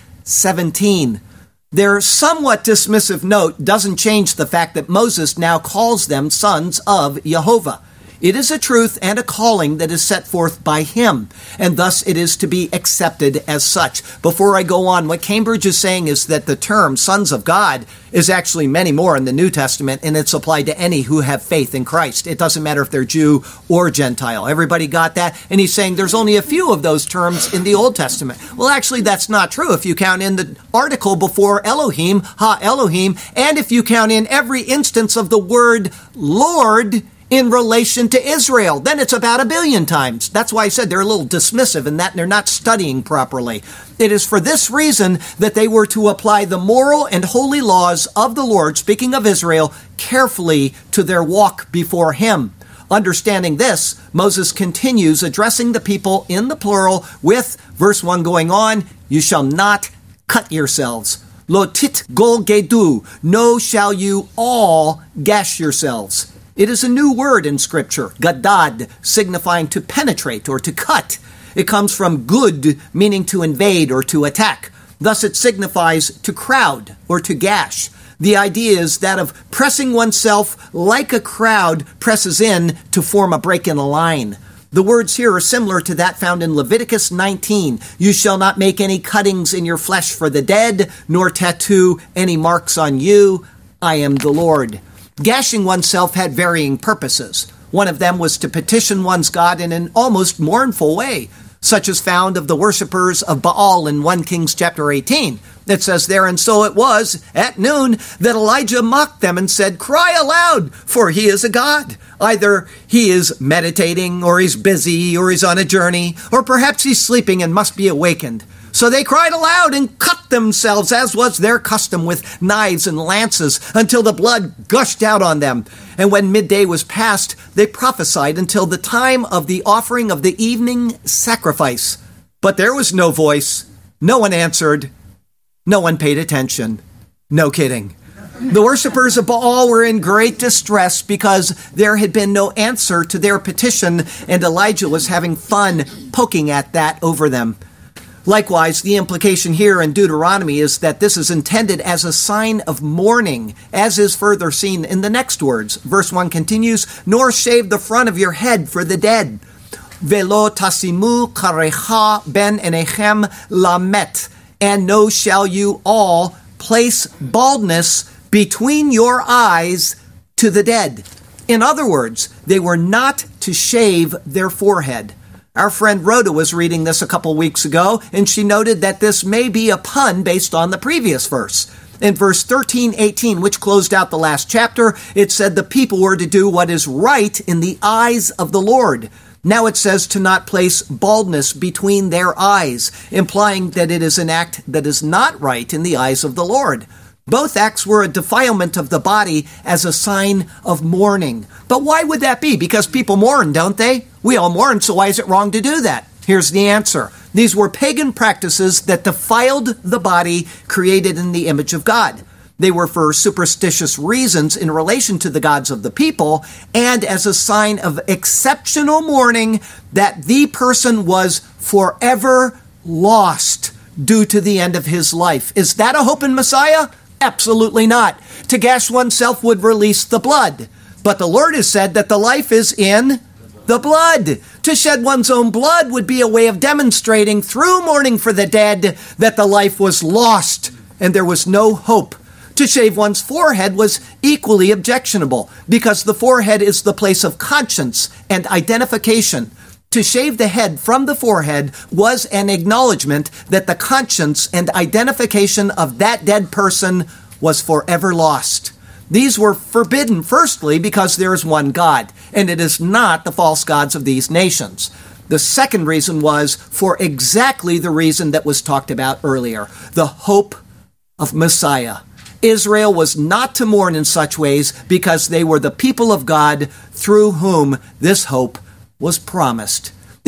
8:17. Their somewhat dismissive note doesn't change the fact that Moses now calls them sons of Jehovah. It is a truth and a calling that is set forth by him, and thus it is to be accepted as such. Before I go on, what Cambridge is saying is that the term sons of God is actually many more in the New Testament, and it's applied to any who have faith in Christ. It doesn't matter if they're Jew or Gentile. Everybody got that? And he's saying there's only a few of those terms in the Old Testament. Well, actually, that's not true if you count in the article before Elohim, Ha Elohim, and if you count in every instance of the word Lord in relation to Israel. Then it's about 1 billion times. That's why I said they're a little dismissive in that they're not studying properly. It is for this reason that they were to apply the moral and holy laws of the Lord, speaking of Israel, carefully to their walk before Him. Understanding this, Moses continues addressing the people in the plural with verse 1 going on, you shall not cut yourselves. Lo tit gol gedu, no shall you all gash yourselves. It is a new word in Scripture, gadad, signifying to penetrate or to cut. It comes from gud, meaning to invade or to attack. Thus it signifies to crowd or to gash. The idea is that of pressing oneself like a crowd presses in to form a break in a line. The words here are similar to that found in Leviticus 19. You shall not make any cuttings in your flesh for the dead, nor tattoo any marks on you. I am the Lord. Gashing oneself had varying purposes. One of them was to petition one's God in an almost mournful way, such as found of the worshippers of Baal in 1 Kings chapter 18. It says there, and so it was at noon that Elijah mocked them and said, cry aloud, for he is a god. Either he is meditating, or he's busy, or he's on a journey, or perhaps he's sleeping and must be awakened. So they cried aloud and cut themselves, as was their custom, with knives and lances, until the blood gushed out on them. And when midday was past, they prophesied until the time of the offering of the evening sacrifice. But there was no voice. No one answered. No one paid attention. No kidding. The worshippers of Baal were in great distress because there had been no answer to their petition, and Elijah was having fun poking at that over them. Likewise, the implication here in Deuteronomy is that this is intended as a sign of mourning, as is further seen in the next words. Verse 1 continues, nor shave the front of your head for the dead. Velo tasimu karecha ben enechem lamet. And no shall you all place baldness between your eyes to the dead. In other words, they were not to shave their forehead. Our friend Rhoda was reading this a couple weeks ago, and she noted that this may be a pun based on the previous verse. In verse 13-18, which closed out the last chapter, it said the people were to do what is right in the eyes of the Lord. Now it says to not place baldness between their eyes, implying that it is an act that is not right in the eyes of the Lord. Both acts were a defilement of the body as a sign of mourning. But why would that be? Because people mourn, don't they? We all mourn, so why is it wrong to do that? Here's the answer. These were pagan practices that defiled the body created in the image of God. They were for superstitious reasons in relation to the gods of the people and as a sign of exceptional mourning that the person was forever lost due to the end of his life. Is that a hope in Messiah? Absolutely not. To gash oneself would release the blood. But the Lord has said that the life is in the blood. To shed one's own blood would be a way of demonstrating through mourning for the dead that the life was lost and there was no hope. To shave one's forehead was equally objectionable because the forehead is the place of conscience and identification. To shave the head from the forehead was an acknowledgement that the conscience and identification of that dead person was forever lost. These were forbidden, firstly, because there is one God, and it is not the false gods of these nations. The second reason was for exactly the reason that was talked about earlier, the hope of Messiah. Israel was not to mourn in such ways because they were the people of God through whom this hope was promised.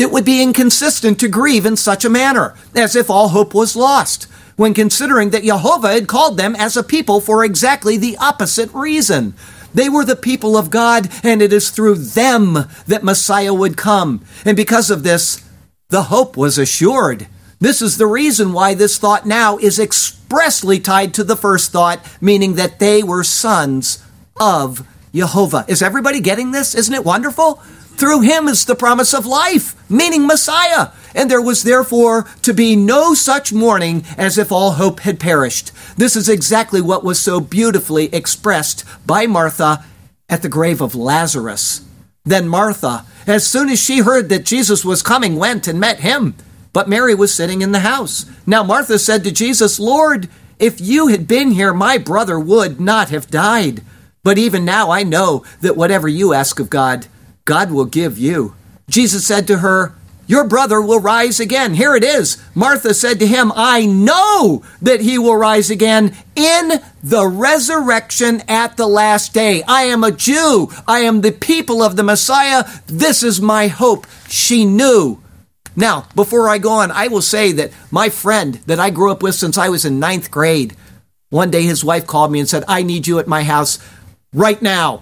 It would be inconsistent to grieve in such a manner, as if all hope was lost, when considering that Jehovah had called them as a people for exactly the opposite reason. They were the people of God, and it is through them that Messiah would come. And because of this, the hope was assured. This is the reason why this thought now is expressly tied to the first thought, meaning that they were sons of Jehovah. Is everybody getting this? Isn't it wonderful? Through him is the promise of life, meaning Messiah. And there was therefore to be no such mourning as if all hope had perished. This is exactly what was so beautifully expressed by Martha at the grave of Lazarus. Then Martha, as soon as she heard that Jesus was coming, went and met him. But Mary was sitting in the house. Now Martha said to Jesus, "Lord, if you had been here, my brother would not have died. But even now I know that whatever you ask of God, God will give you." Jesus said to her, "Your brother will rise again." Here it is. Martha said to him, "I know that he will rise again in the resurrection at the last day. I am a Jew. I am the people of the Messiah. This is my hope." She knew. Now, before I go on, I will say that my friend that I grew up with since I was in 9th grade, one day his wife called me and said, "I need you at my house right now."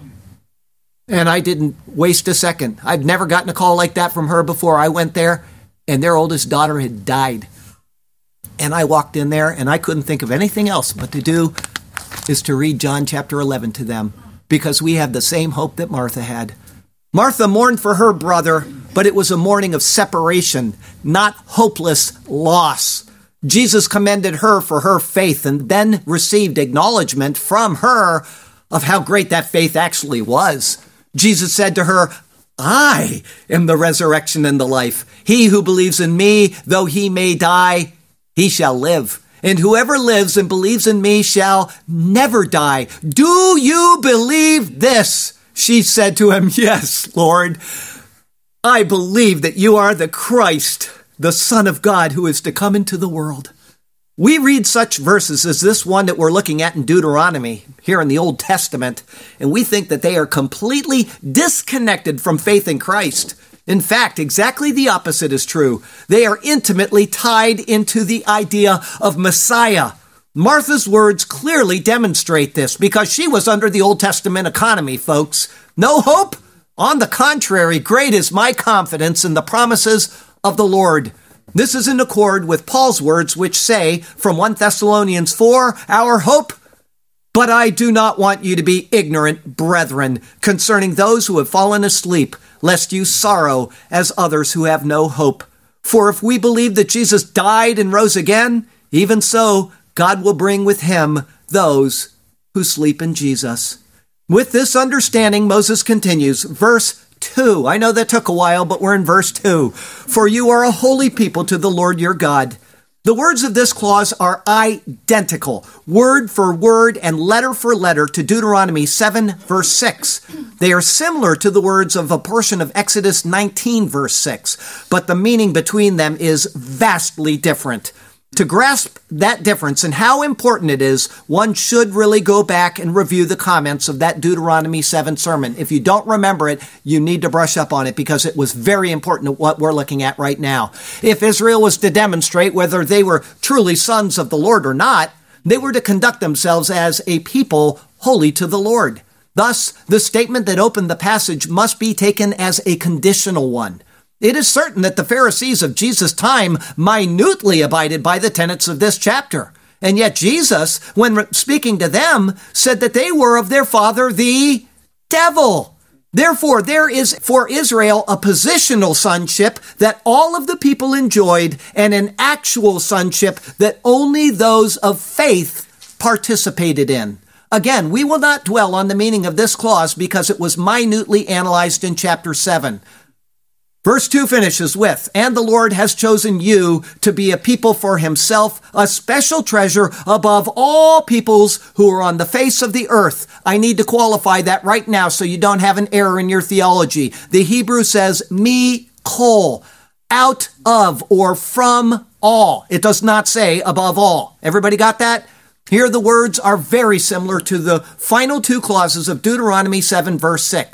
And I didn't waste a second. I'd never gotten a call like that from her before. I went there, and their oldest daughter had died. And I walked in there, and I couldn't think of anything else but to do is to read John chapter 11 to them, because we have the same hope that Martha had. Martha mourned for her brother, but it was a mourning of separation, not hopeless loss. Jesus commended her for her faith and then received acknowledgement from her of how great that faith actually was. Jesus said to her, "I am the resurrection and the life. He who believes in me, though he may die, he shall live. And whoever lives and believes in me shall never die. Do you believe this?" She said to him, "Yes, Lord. I believe that you are the Christ, the Son of God, who is to come into the world." We read such verses as this one that we're looking at in Deuteronomy, here in the Old Testament, and we think that they are completely disconnected from faith in Christ. In fact, exactly the opposite is true. They are intimately tied into the idea of Messiah. Martha's words clearly demonstrate this, because she was under the Old Testament economy, folks. No hope? On the contrary, great is my confidence in the promises of the Lord. This is in accord with Paul's words, which say from 1 Thessalonians 4, "Our hope, but I do not want you to be ignorant, brethren, concerning those who have fallen asleep, lest you sorrow as others who have no hope. For if we believe that Jesus died and rose again, even so God will bring with him those who sleep in Jesus." With this understanding, Moses continues, verse 2. I know that took a while, but we're in verse 2. "For you are a holy people to the Lord your God." The words of this clause are identical, word for word and letter for letter, to Deuteronomy 7, verse 6. They are similar to the words of a portion of Exodus 19, verse 6, but the meaning between them is vastly different. To grasp that difference and how important it is, one should really go back and review the comments of that Deuteronomy 7 sermon. If you don't remember it, you need to brush up on it, because it was very important to what we're looking at right now. If Israel was to demonstrate whether they were truly sons of the Lord or not, they were to conduct themselves as a people holy to the Lord. Thus, the statement that opened the passage must be taken as a conditional one. It is certain that the Pharisees of Jesus' time minutely abided by the tenets of this chapter. And yet Jesus, when speaking to them, said that they were of their father, the devil. Therefore, there is for Israel a positional sonship that all of the people enjoyed, and an actual sonship that only those of faith participated in. Again, we will not dwell on the meaning of this clause because it was minutely analyzed in chapter 7. Verse 2 finishes with, "And the Lord has chosen you to be a people for himself, a special treasure above all peoples who are on the face of the earth." I need to qualify that right now so you don't have an error in your theology. The Hebrew says, "mi-kol," out of or from all. It does not say above all. Everybody got that? Here the words are very similar to the final two clauses of Deuteronomy 7, verse 6.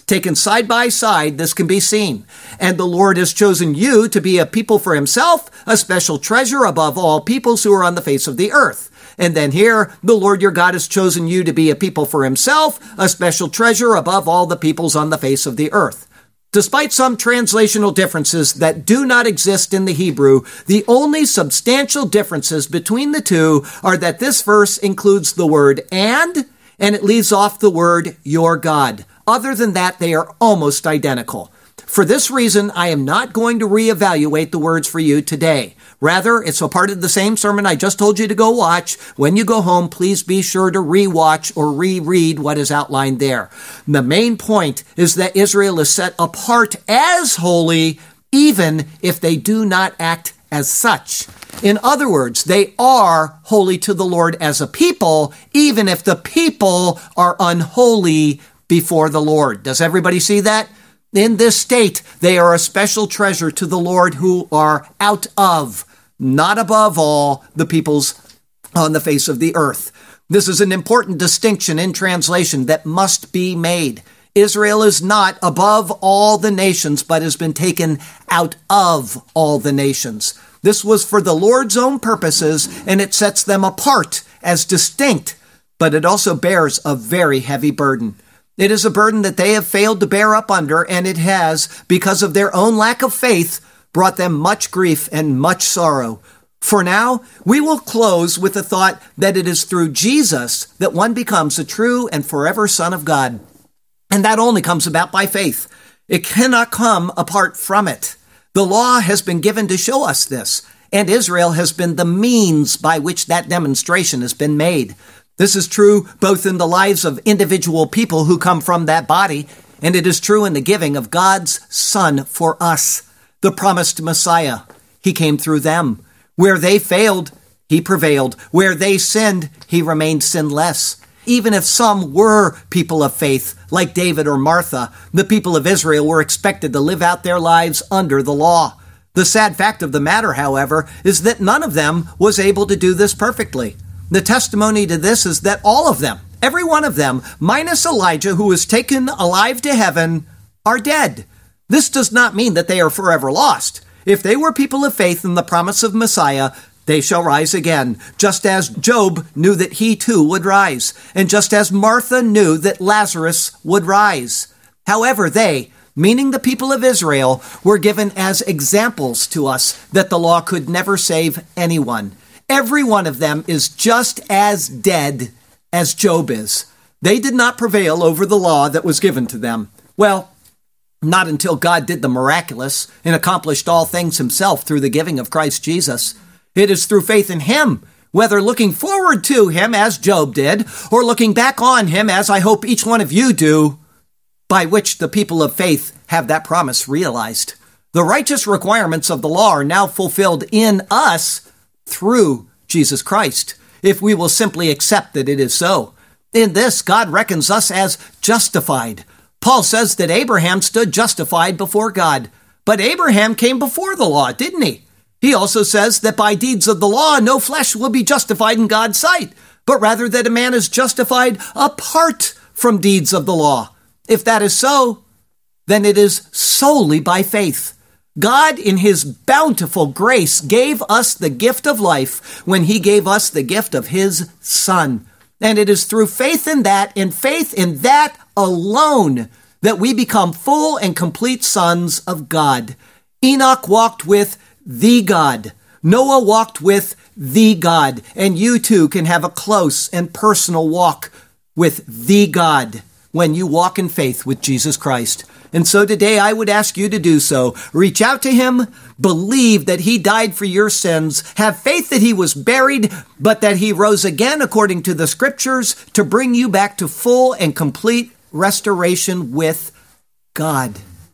Taken side by side, this can be seen. And the Lord has chosen you to be a people for himself, a special treasure above all peoples who are on the face of the earth. And then here, the Lord your God has chosen you to be a people for himself, a special treasure above all the peoples on the face of the earth. Despite some translational differences that do not exist in the Hebrew, the only substantial differences between the two are that this verse includes the word and it leaves off the word your God. Other than that, they are almost identical. For this reason, I am not going to reevaluate the words for you today. Rather, it's a part of the same sermon I just told you to go watch. When you go home, please be sure to rewatch or reread what is outlined there. The main point is that Israel is set apart as holy, even if they do not act as such. In other words, they are holy to the Lord as a people, even if the people are unholy before the Lord. Does everybody see that? In this state, they are a special treasure to the Lord who are out of, not above all, the peoples on the face of the earth. This is an important distinction in translation that must be made. Israel is not above all the nations, but has been taken out of all the nations. This was for the Lord's own purposes, and it sets them apart as distinct, but it also bears a very heavy burden. It is a burden that they have failed to bear up under, and it has, because of their own lack of faith, brought them much grief and much sorrow. For now, we will close with the thought that it is through Jesus that one becomes a true and forever Son of God. And that only comes about by faith. It cannot come apart from it. The law has been given to show us this, and Israel has been the means by which that demonstration has been made. This is true both in the lives of individual people who come from that body, and it is true in the giving of God's Son for us, the promised Messiah. He came through them. Where they failed, he prevailed. Where they sinned, he remained sinless. Even if some were people of faith, like David or Martha, the people of Israel were expected to live out their lives under the law. The sad fact of the matter, however, is that none of them was able to do this perfectly. The testimony to this is that all of them, every one of them, minus Elijah, who was taken alive to heaven, are dead. This does not mean that they are forever lost. If they were people of faith in the promise of Messiah, they shall rise again, just as Job knew that he too would rise, and just as Martha knew that Lazarus would rise. However, they, meaning the people of Israel, were given as examples to us that the law could never save anyone. Every one of them is just as dead as Job is. They did not prevail over the law that was given to them. Well, not until God did the miraculous and accomplished all things himself through the giving of Christ Jesus. It is through faith in him, whether looking forward to him as Job did, or looking back on him as I hope each one of you do, by which the people of faith have that promise realized. The righteous requirements of the law are now fulfilled in us through Jesus Christ, if we will simply accept that it is so. In this, God reckons us as justified. Paul says that Abraham stood justified before God. But Abraham came before the law, didn't he? He also says that by deeds of the law, no flesh will be justified in God's sight, but rather that a man is justified apart from deeds of the law. If that is so, then it is solely by faith. God, in his bountiful grace, gave us the gift of life when he gave us the gift of his Son. And it is through faith in that, and faith in that alone, that we become full and complete sons of God. Enoch walked with the God. Noah walked with the God. And you too can have a close and personal walk with the God when you walk in faith with Jesus Christ. And so today I would ask you to do so. Reach out to him, believe that he died for your sins, have faith that he was buried, but that he rose again according to the scriptures to bring you back to full and complete restoration with God.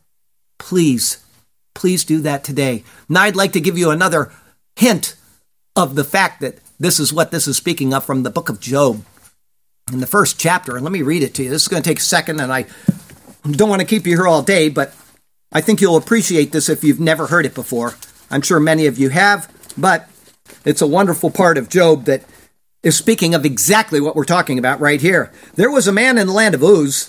Please do that today. Now I'd like to give you another hint of the fact that this is what this is speaking of from the book of Job. In the first chapter, and let me read it to you. This is going to take a second, and I don't want to keep you here all day, but I think you'll appreciate this if you've never heard it before. I'm sure many of you have, but it's a wonderful part of Job that is speaking of exactly what we're talking about right here. There was a man in the land of Uz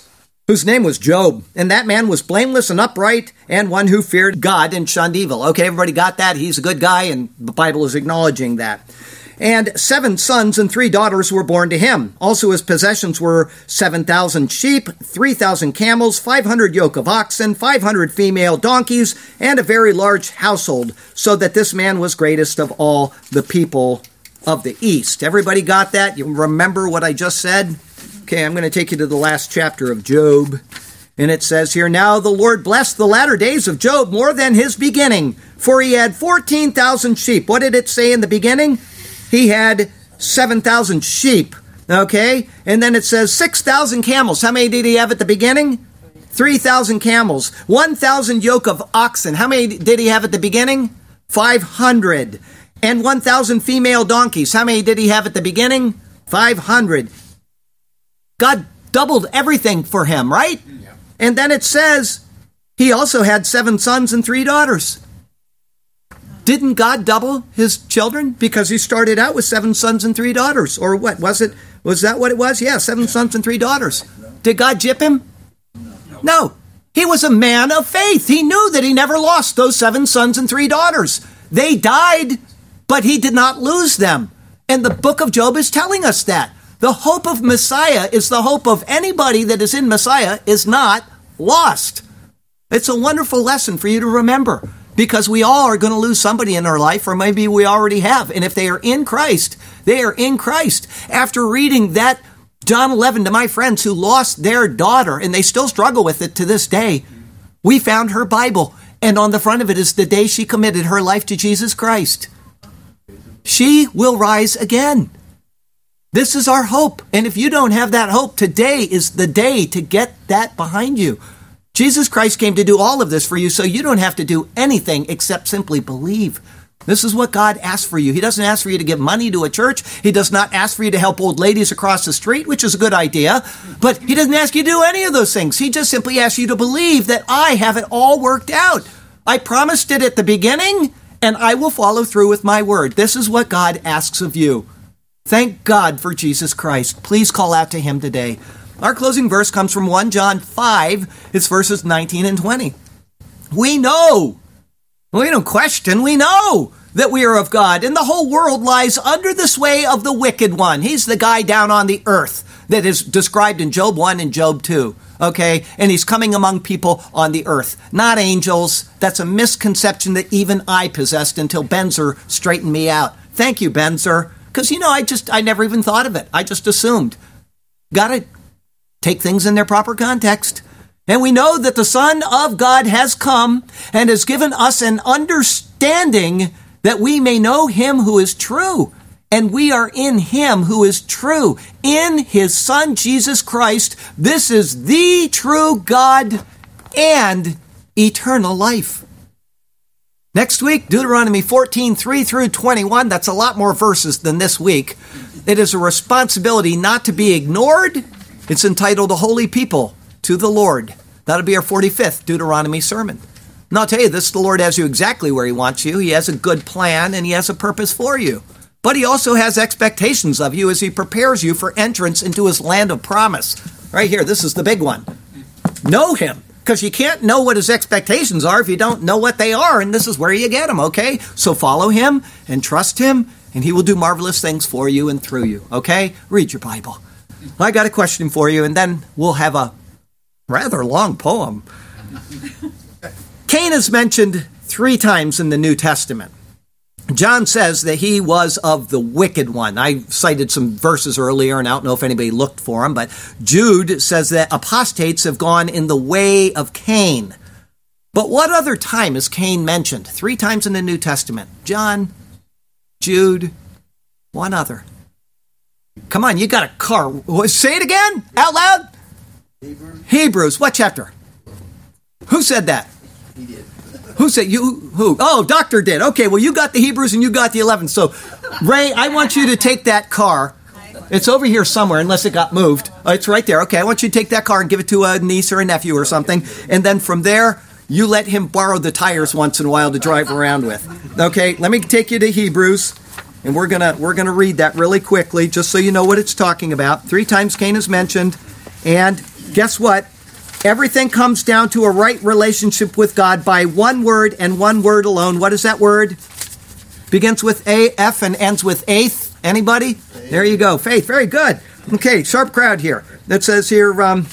whose name was Job. And that man was blameless and upright and one who feared God and shunned evil. Okay, everybody got that? He's a good guy, and the Bible is acknowledging that. And 7 sons and 3 daughters were born to him. Also his possessions were 7,000 sheep, 3,000 camels, 500 yoke of oxen, 500 female donkeys, and a very large household, so that this man was greatest of all the people of the East. Everybody got that? You remember what I just said? Okay, I'm going to take you to the last chapter of Job. And it says here, "Now the Lord blessed the latter days of Job more than his beginning, for he had 14,000 sheep." What did it say in the beginning? He had 7,000 sheep, okay? And then it says 6,000 camels. How many did he have at the beginning? 3,000 camels. 1,000 yoke of oxen. How many did he have at the beginning? 500. And 1,000 female donkeys. How many did he have at the beginning? 500. God doubled everything for him, right? Yeah. And then it says he also had 7 sons and 3 daughters. Didn't God double his children? Because he started out with 7 sons and 3 daughters. Or what? Was that what it was? Yeah, 7 sons and 3 daughters. Did God gyp him? No. He was a man of faith. He knew that he never lost those 7 sons and 3 daughters. They died, but he did not lose them. And the book of Job is telling us that. The hope of Messiah is the hope of anybody that is in Messiah is not lost. It's a wonderful lesson for you to remember. Because we all are going to lose somebody in our life, or maybe we already have. And if they are in Christ, they are in Christ. After reading that John 11 to my friends who lost their daughter, and they still struggle with it to this day, we found her Bible. And on the front of it is the day she committed her life to Jesus Christ. She will rise again. This is our hope. And if you don't have that hope, today is the day to get that behind you. Jesus Christ came to do all of this for you, so you don't have to do anything except simply believe. This is what God asks for you. He doesn't ask for you to give money to a church. He does not ask for you to help old ladies across the street, which is a good idea. But he doesn't ask you to do any of those things. He just simply asks you to believe that I have it all worked out. I promised it at the beginning, and I will follow through with my word. This is what God asks of you. Thank God for Jesus Christ. Please call out to him today. Our closing verse comes from 1 John 5. It's verses 19 and 20. We know, we don't question, we know that we are of God, and the whole world lies under the sway of the wicked one. He's the guy down on the earth that is described in Job 1 and Job 2, okay? And he's coming among people on the earth, not angels. That's a misconception that even I possessed until Benzer straightened me out. Thank you, Benzer, because, I never even thought of it. I just assumed. Got it? Take things in their proper context. And we know that the Son of God has come and has given us an understanding that we may know him who is true. And we are in him who is true, in his Son, Jesus Christ. This is the true God and eternal life. Next week, Deuteronomy 14, 3 through 21. That's a lot more verses than this week. It is a responsibility not to be ignored. It's entitled A Holy People to the Lord. That'll be our 45th Deuteronomy sermon. And I'll tell you this, the Lord has you exactly where he wants you. He has a good plan and he has a purpose for you. But he also has expectations of you as he prepares you for entrance into his land of promise. Right here, this is the big one. Know him, because you can't know what his expectations are if you don't know what they are, and this is where you get them, okay? So follow him and trust him, and he will do marvelous things for you and through you, okay? Read your Bible. I got a question for you, and then we'll have a rather long poem. Cain is mentioned 3 times in the New Testament. John says that he was of the wicked one. I cited some verses earlier, and I don't know if anybody looked for them, but Jude says that apostates have gone in the way of Cain. But what other time is Cain mentioned? 3 times in the New Testament. John, Jude, one other. Come on, you got a car. Say it again, out loud. Hebrews. What chapter? Who said that? He did. Who said you? Who? Oh, Doctor did. Okay, well, you got the Hebrews and you got the 11. So, Ray, I want you to take that car. It's over here somewhere, unless it got moved. Oh, it's right there. Okay, I want you to take that car and give it to a niece or a nephew or something. And then from there, you let him borrow the tires once in a while to drive around with. Okay, let me take you to Hebrews. And we're gonna read that really quickly, just so you know what it's talking about. 3 times Cain is mentioned. And guess what? Everything comes down to a right relationship with God by one word and one word alone. What is that word? Begins with A-F and ends with eighth. Anybody? Faith. There you go. Faith. Very good. Okay, sharp crowd here. That says here,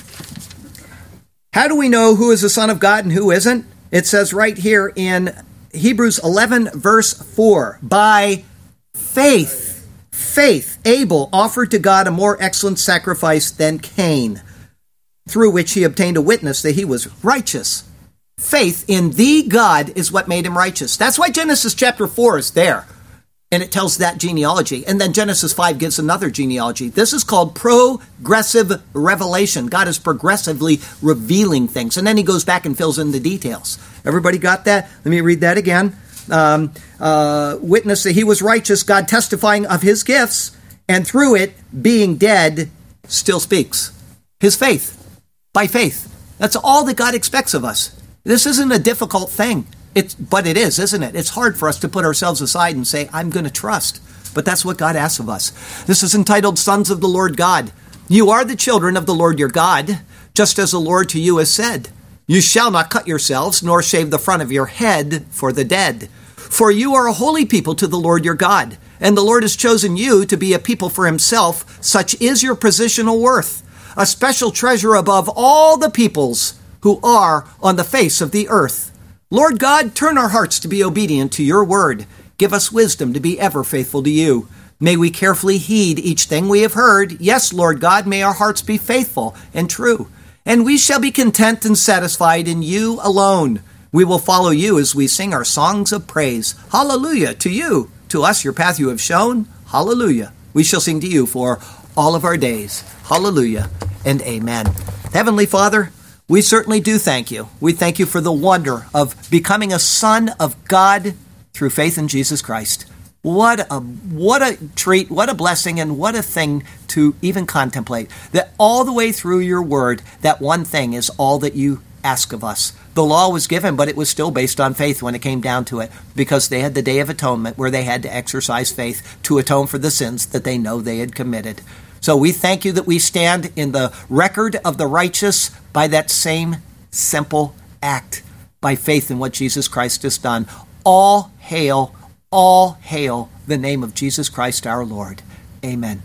how do we know who is the Son of God and who isn't? It says right here in Hebrews 11, verse 4, by faith, Abel offered to God a more excellent sacrifice than Cain, through which he obtained a witness that he was righteous. Faith in the God is what made him righteous. That's why Genesis chapter 4 is there. And it tells that genealogy. And then Genesis 5 gives another genealogy. This is called progressive revelation. God is progressively revealing things. And then he goes back and fills in the details. Everybody got that? Let me read that again. Witness that he was righteous, God testifying of his gifts, and through it, being dead, still speaks. His faith. By faith. That's all that God expects of us. This isn't a difficult thing. But it is, isn't it? It's hard for us to put ourselves aside and say, I'm going to trust. But that's what God asks of us. This is entitled Sons of the Lord God. You are the children of the Lord your God, just as the Lord to you has said. You shall not cut yourselves, nor shave the front of your head for the dead. For you are a holy people to the Lord your God, and the Lord has chosen you to be a people for himself. Such is your positional worth, a special treasure above all the peoples who are on the face of the earth. Lord God, turn our hearts to be obedient to your word. Give us wisdom to be ever faithful to you. May we carefully heed each thing we have heard. Yes, Lord God, may our hearts be faithful and true. And we shall be content and satisfied in you alone. We will follow you as we sing our songs of praise. Hallelujah to you. To us your path you have shown. Hallelujah. We shall sing to you for all of our days. Hallelujah and amen. Heavenly Father, we certainly do thank you. We thank you for the wonder of becoming a son of God through faith in Jesus Christ. What a treat, what a blessing, and what a thing to even contemplate. That all the way through your word, that one thing is all that you ask of us. The law was given, but it was still based on faith when it came down to it, because they had the Day of Atonement where they had to exercise faith to atone for the sins that they know they had committed. So we thank you that we stand in the record of the righteous by that same simple act, by faith in what Jesus Christ has done. All hail the name of Jesus Christ our Lord. Amen.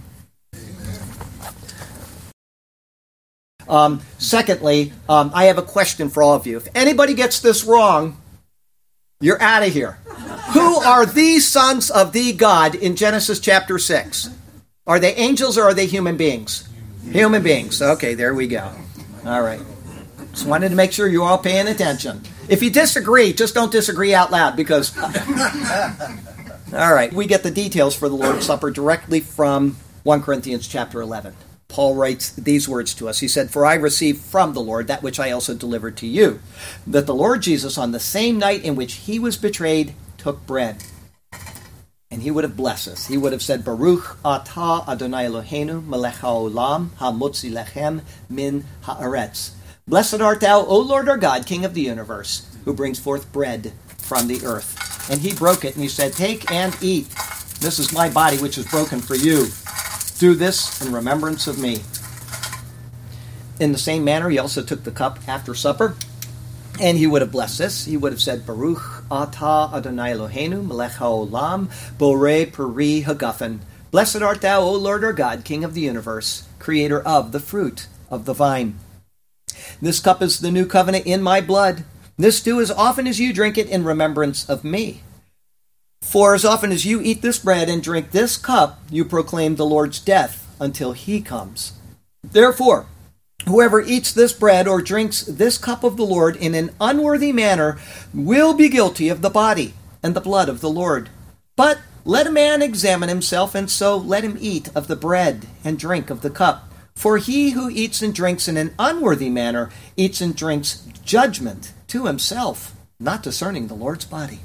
Secondly, I have a question for all of you. If anybody gets this wrong, you're out of here. Who are these sons of the God in Genesis chapter 6? Are they angels or are they human beings? Human beings. Okay, there we go. All right. Just wanted to make sure you're all paying attention. If you disagree, just don't disagree out loud, because... All right. We get the details for the Lord's Supper directly from 1 Corinthians chapter 11. Paul writes these words to us. He said, "For I received from the Lord that which I also delivered to you, that the Lord Jesus, on the same night in which he was betrayed, took bread. And he would have blessed us. He would have said, Baruch atah Adonai Eloheinu melech haolam hamotzi lechem min haaretz. Blessed art thou, O Lord our God, King of the universe, who brings forth bread from the earth. And he broke it, and he said, Take and eat. This is my body, which is broken for you. Do this in remembrance of me." In the same manner, he also took the cup after supper, and he would have blessed this. He would have said, Baruch atah Adonai Eloheinu melech haolam borei peri hagafen. Blessed art thou, O Lord our God, King of the universe, creator of the fruit of the vine. This cup is the new covenant in my blood. This do as often as you drink it in remembrance of me. For as often as you eat this bread and drink this cup, you proclaim the Lord's death until he comes. Therefore, whoever eats this bread or drinks this cup of the Lord in an unworthy manner will be guilty of the body and the blood of the Lord. But let a man examine himself, and so let him eat of the bread and drink of the cup. For he who eats and drinks in an unworthy manner eats and drinks judgment to himself, not discerning the Lord's body.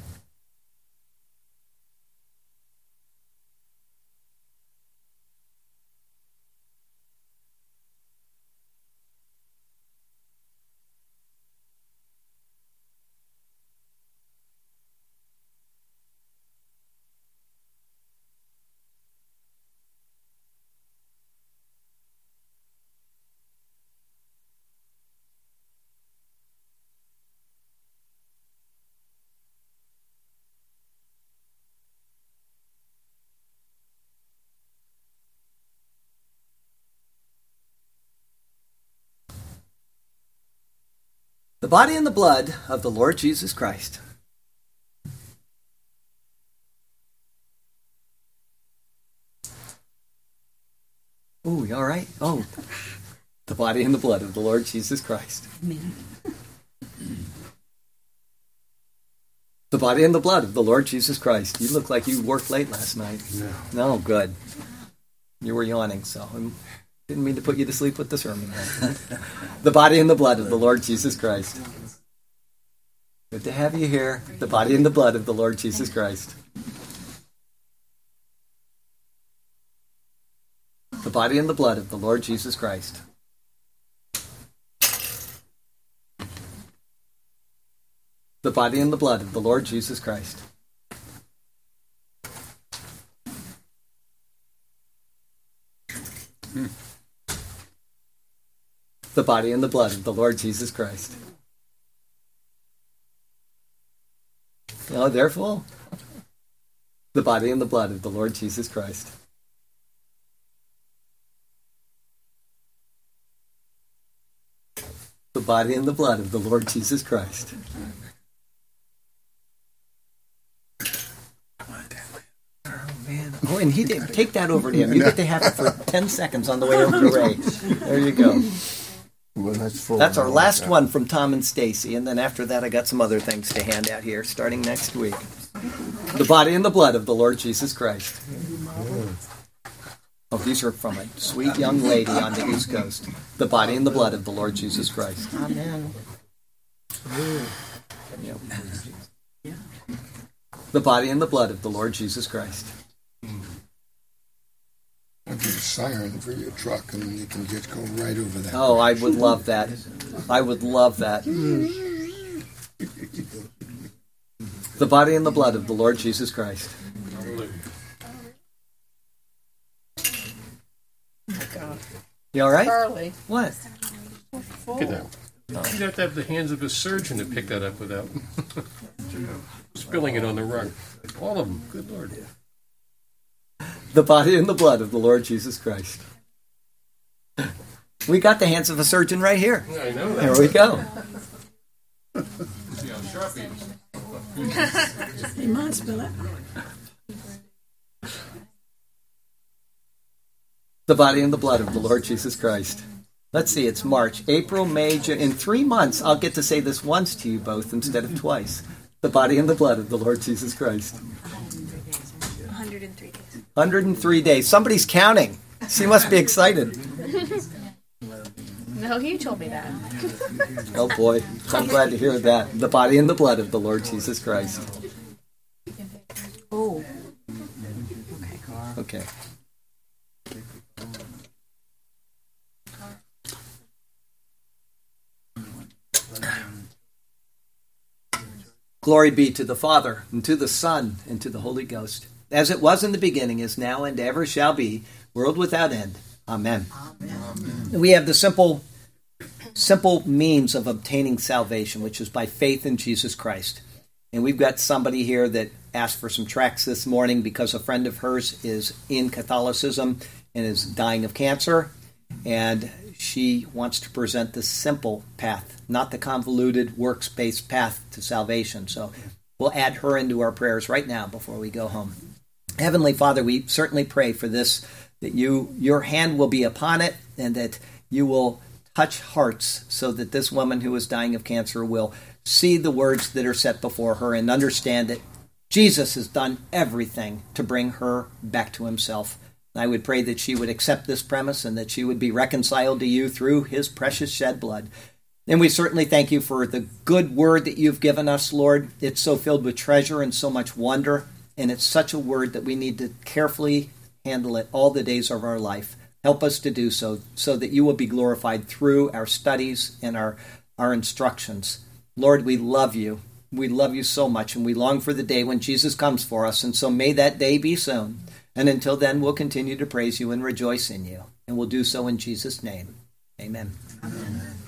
The body and the blood of the Lord Jesus Christ. Oh, you all right? Oh, the body and the blood of the Lord Jesus Christ. The body and the blood of the Lord Jesus Christ. You look like you worked late last night. No, good. You were yawning, so I didn't mean to put you to sleep with the sermon. The body and the blood of the Lord Jesus Christ. Good to have you here. The body and the blood of the Lord Jesus Christ. The body and the blood of the Lord Jesus Christ. The body and the blood of the Lord Jesus Christ. The body and the blood of the Lord Jesus Christ. Oh, they're full. The body and the blood of the Lord Jesus Christ. The body and the blood of the Lord Jesus Christ. Oh, man. Oh, and he didn't take that over to him. You get to have it for 10 seconds on the way over to Ray. There you go. Well, that's full. That's our last one from Tom and Stacy, and then after that I got some other things to hand out here starting next week. The body and the blood of the Lord Jesus Christ. Oh, these are from a sweet young lady on the East Coast. The body and the blood of the Lord Jesus Christ. Amen. Yep. The body and the blood of the Lord Jesus Christ. I'll get a siren for your truck, and then you can just go right over that. Oh, I would love that. I would love that. The body and the blood of the Lord Jesus Christ. You all right? Charlie. What? Look at that. You'd have to have the hands of a surgeon to pick that up without spilling it on the rug. All of them. Good Lord. The body and the blood of the Lord Jesus Christ. We got the hands of a surgeon right here. I know that. There we go. See how sharp he is. You might spill it. The body and the blood of the Lord Jesus Christ. Let's see, it's March, April, May, June. In 3 months, I'll get to say this once to you both instead of twice. The body and the blood of the Lord Jesus Christ. 103 days. 103 days. Somebody's counting. She must be excited. No, you told me that. Oh boy, I'm glad to hear that. The body and the blood of the Lord Jesus Christ. Oh. Okay. Glory be to the Father, and to the Son, and to the Holy Ghost, as it was in the beginning, is now, and ever shall be, world without end. Amen. Amen. We have the simple means of obtaining salvation, which is by faith in Jesus Christ. And we've got somebody here that asked for some tracts this morning because a friend of hers is in Catholicism and is dying of cancer. And she wants to present the simple path, not the convoluted, works-based path to salvation. So we'll add her into our prayers right now before we go home. Heavenly Father, we certainly pray for this, that your hand will be upon it, and that you will touch hearts so that this woman who is dying of cancer will see the words that are set before her and understand that Jesus has done everything to bring her back to himself. I would pray that she would accept this premise and that she would be reconciled to you through his precious shed blood. And we certainly thank you for the good word that you've given us, Lord. It's so filled with treasure and so much wonder, and it's such a word that we need to carefully handle it all the days of our life. Help us to do so that you will be glorified through our studies and our instructions. Lord, we love you. We love you so much, and we long for the day when Jesus comes for us, and so may that day be soon. And until then, we'll continue to praise you and rejoice in you. And we'll do so in Jesus' name. Amen. Amen.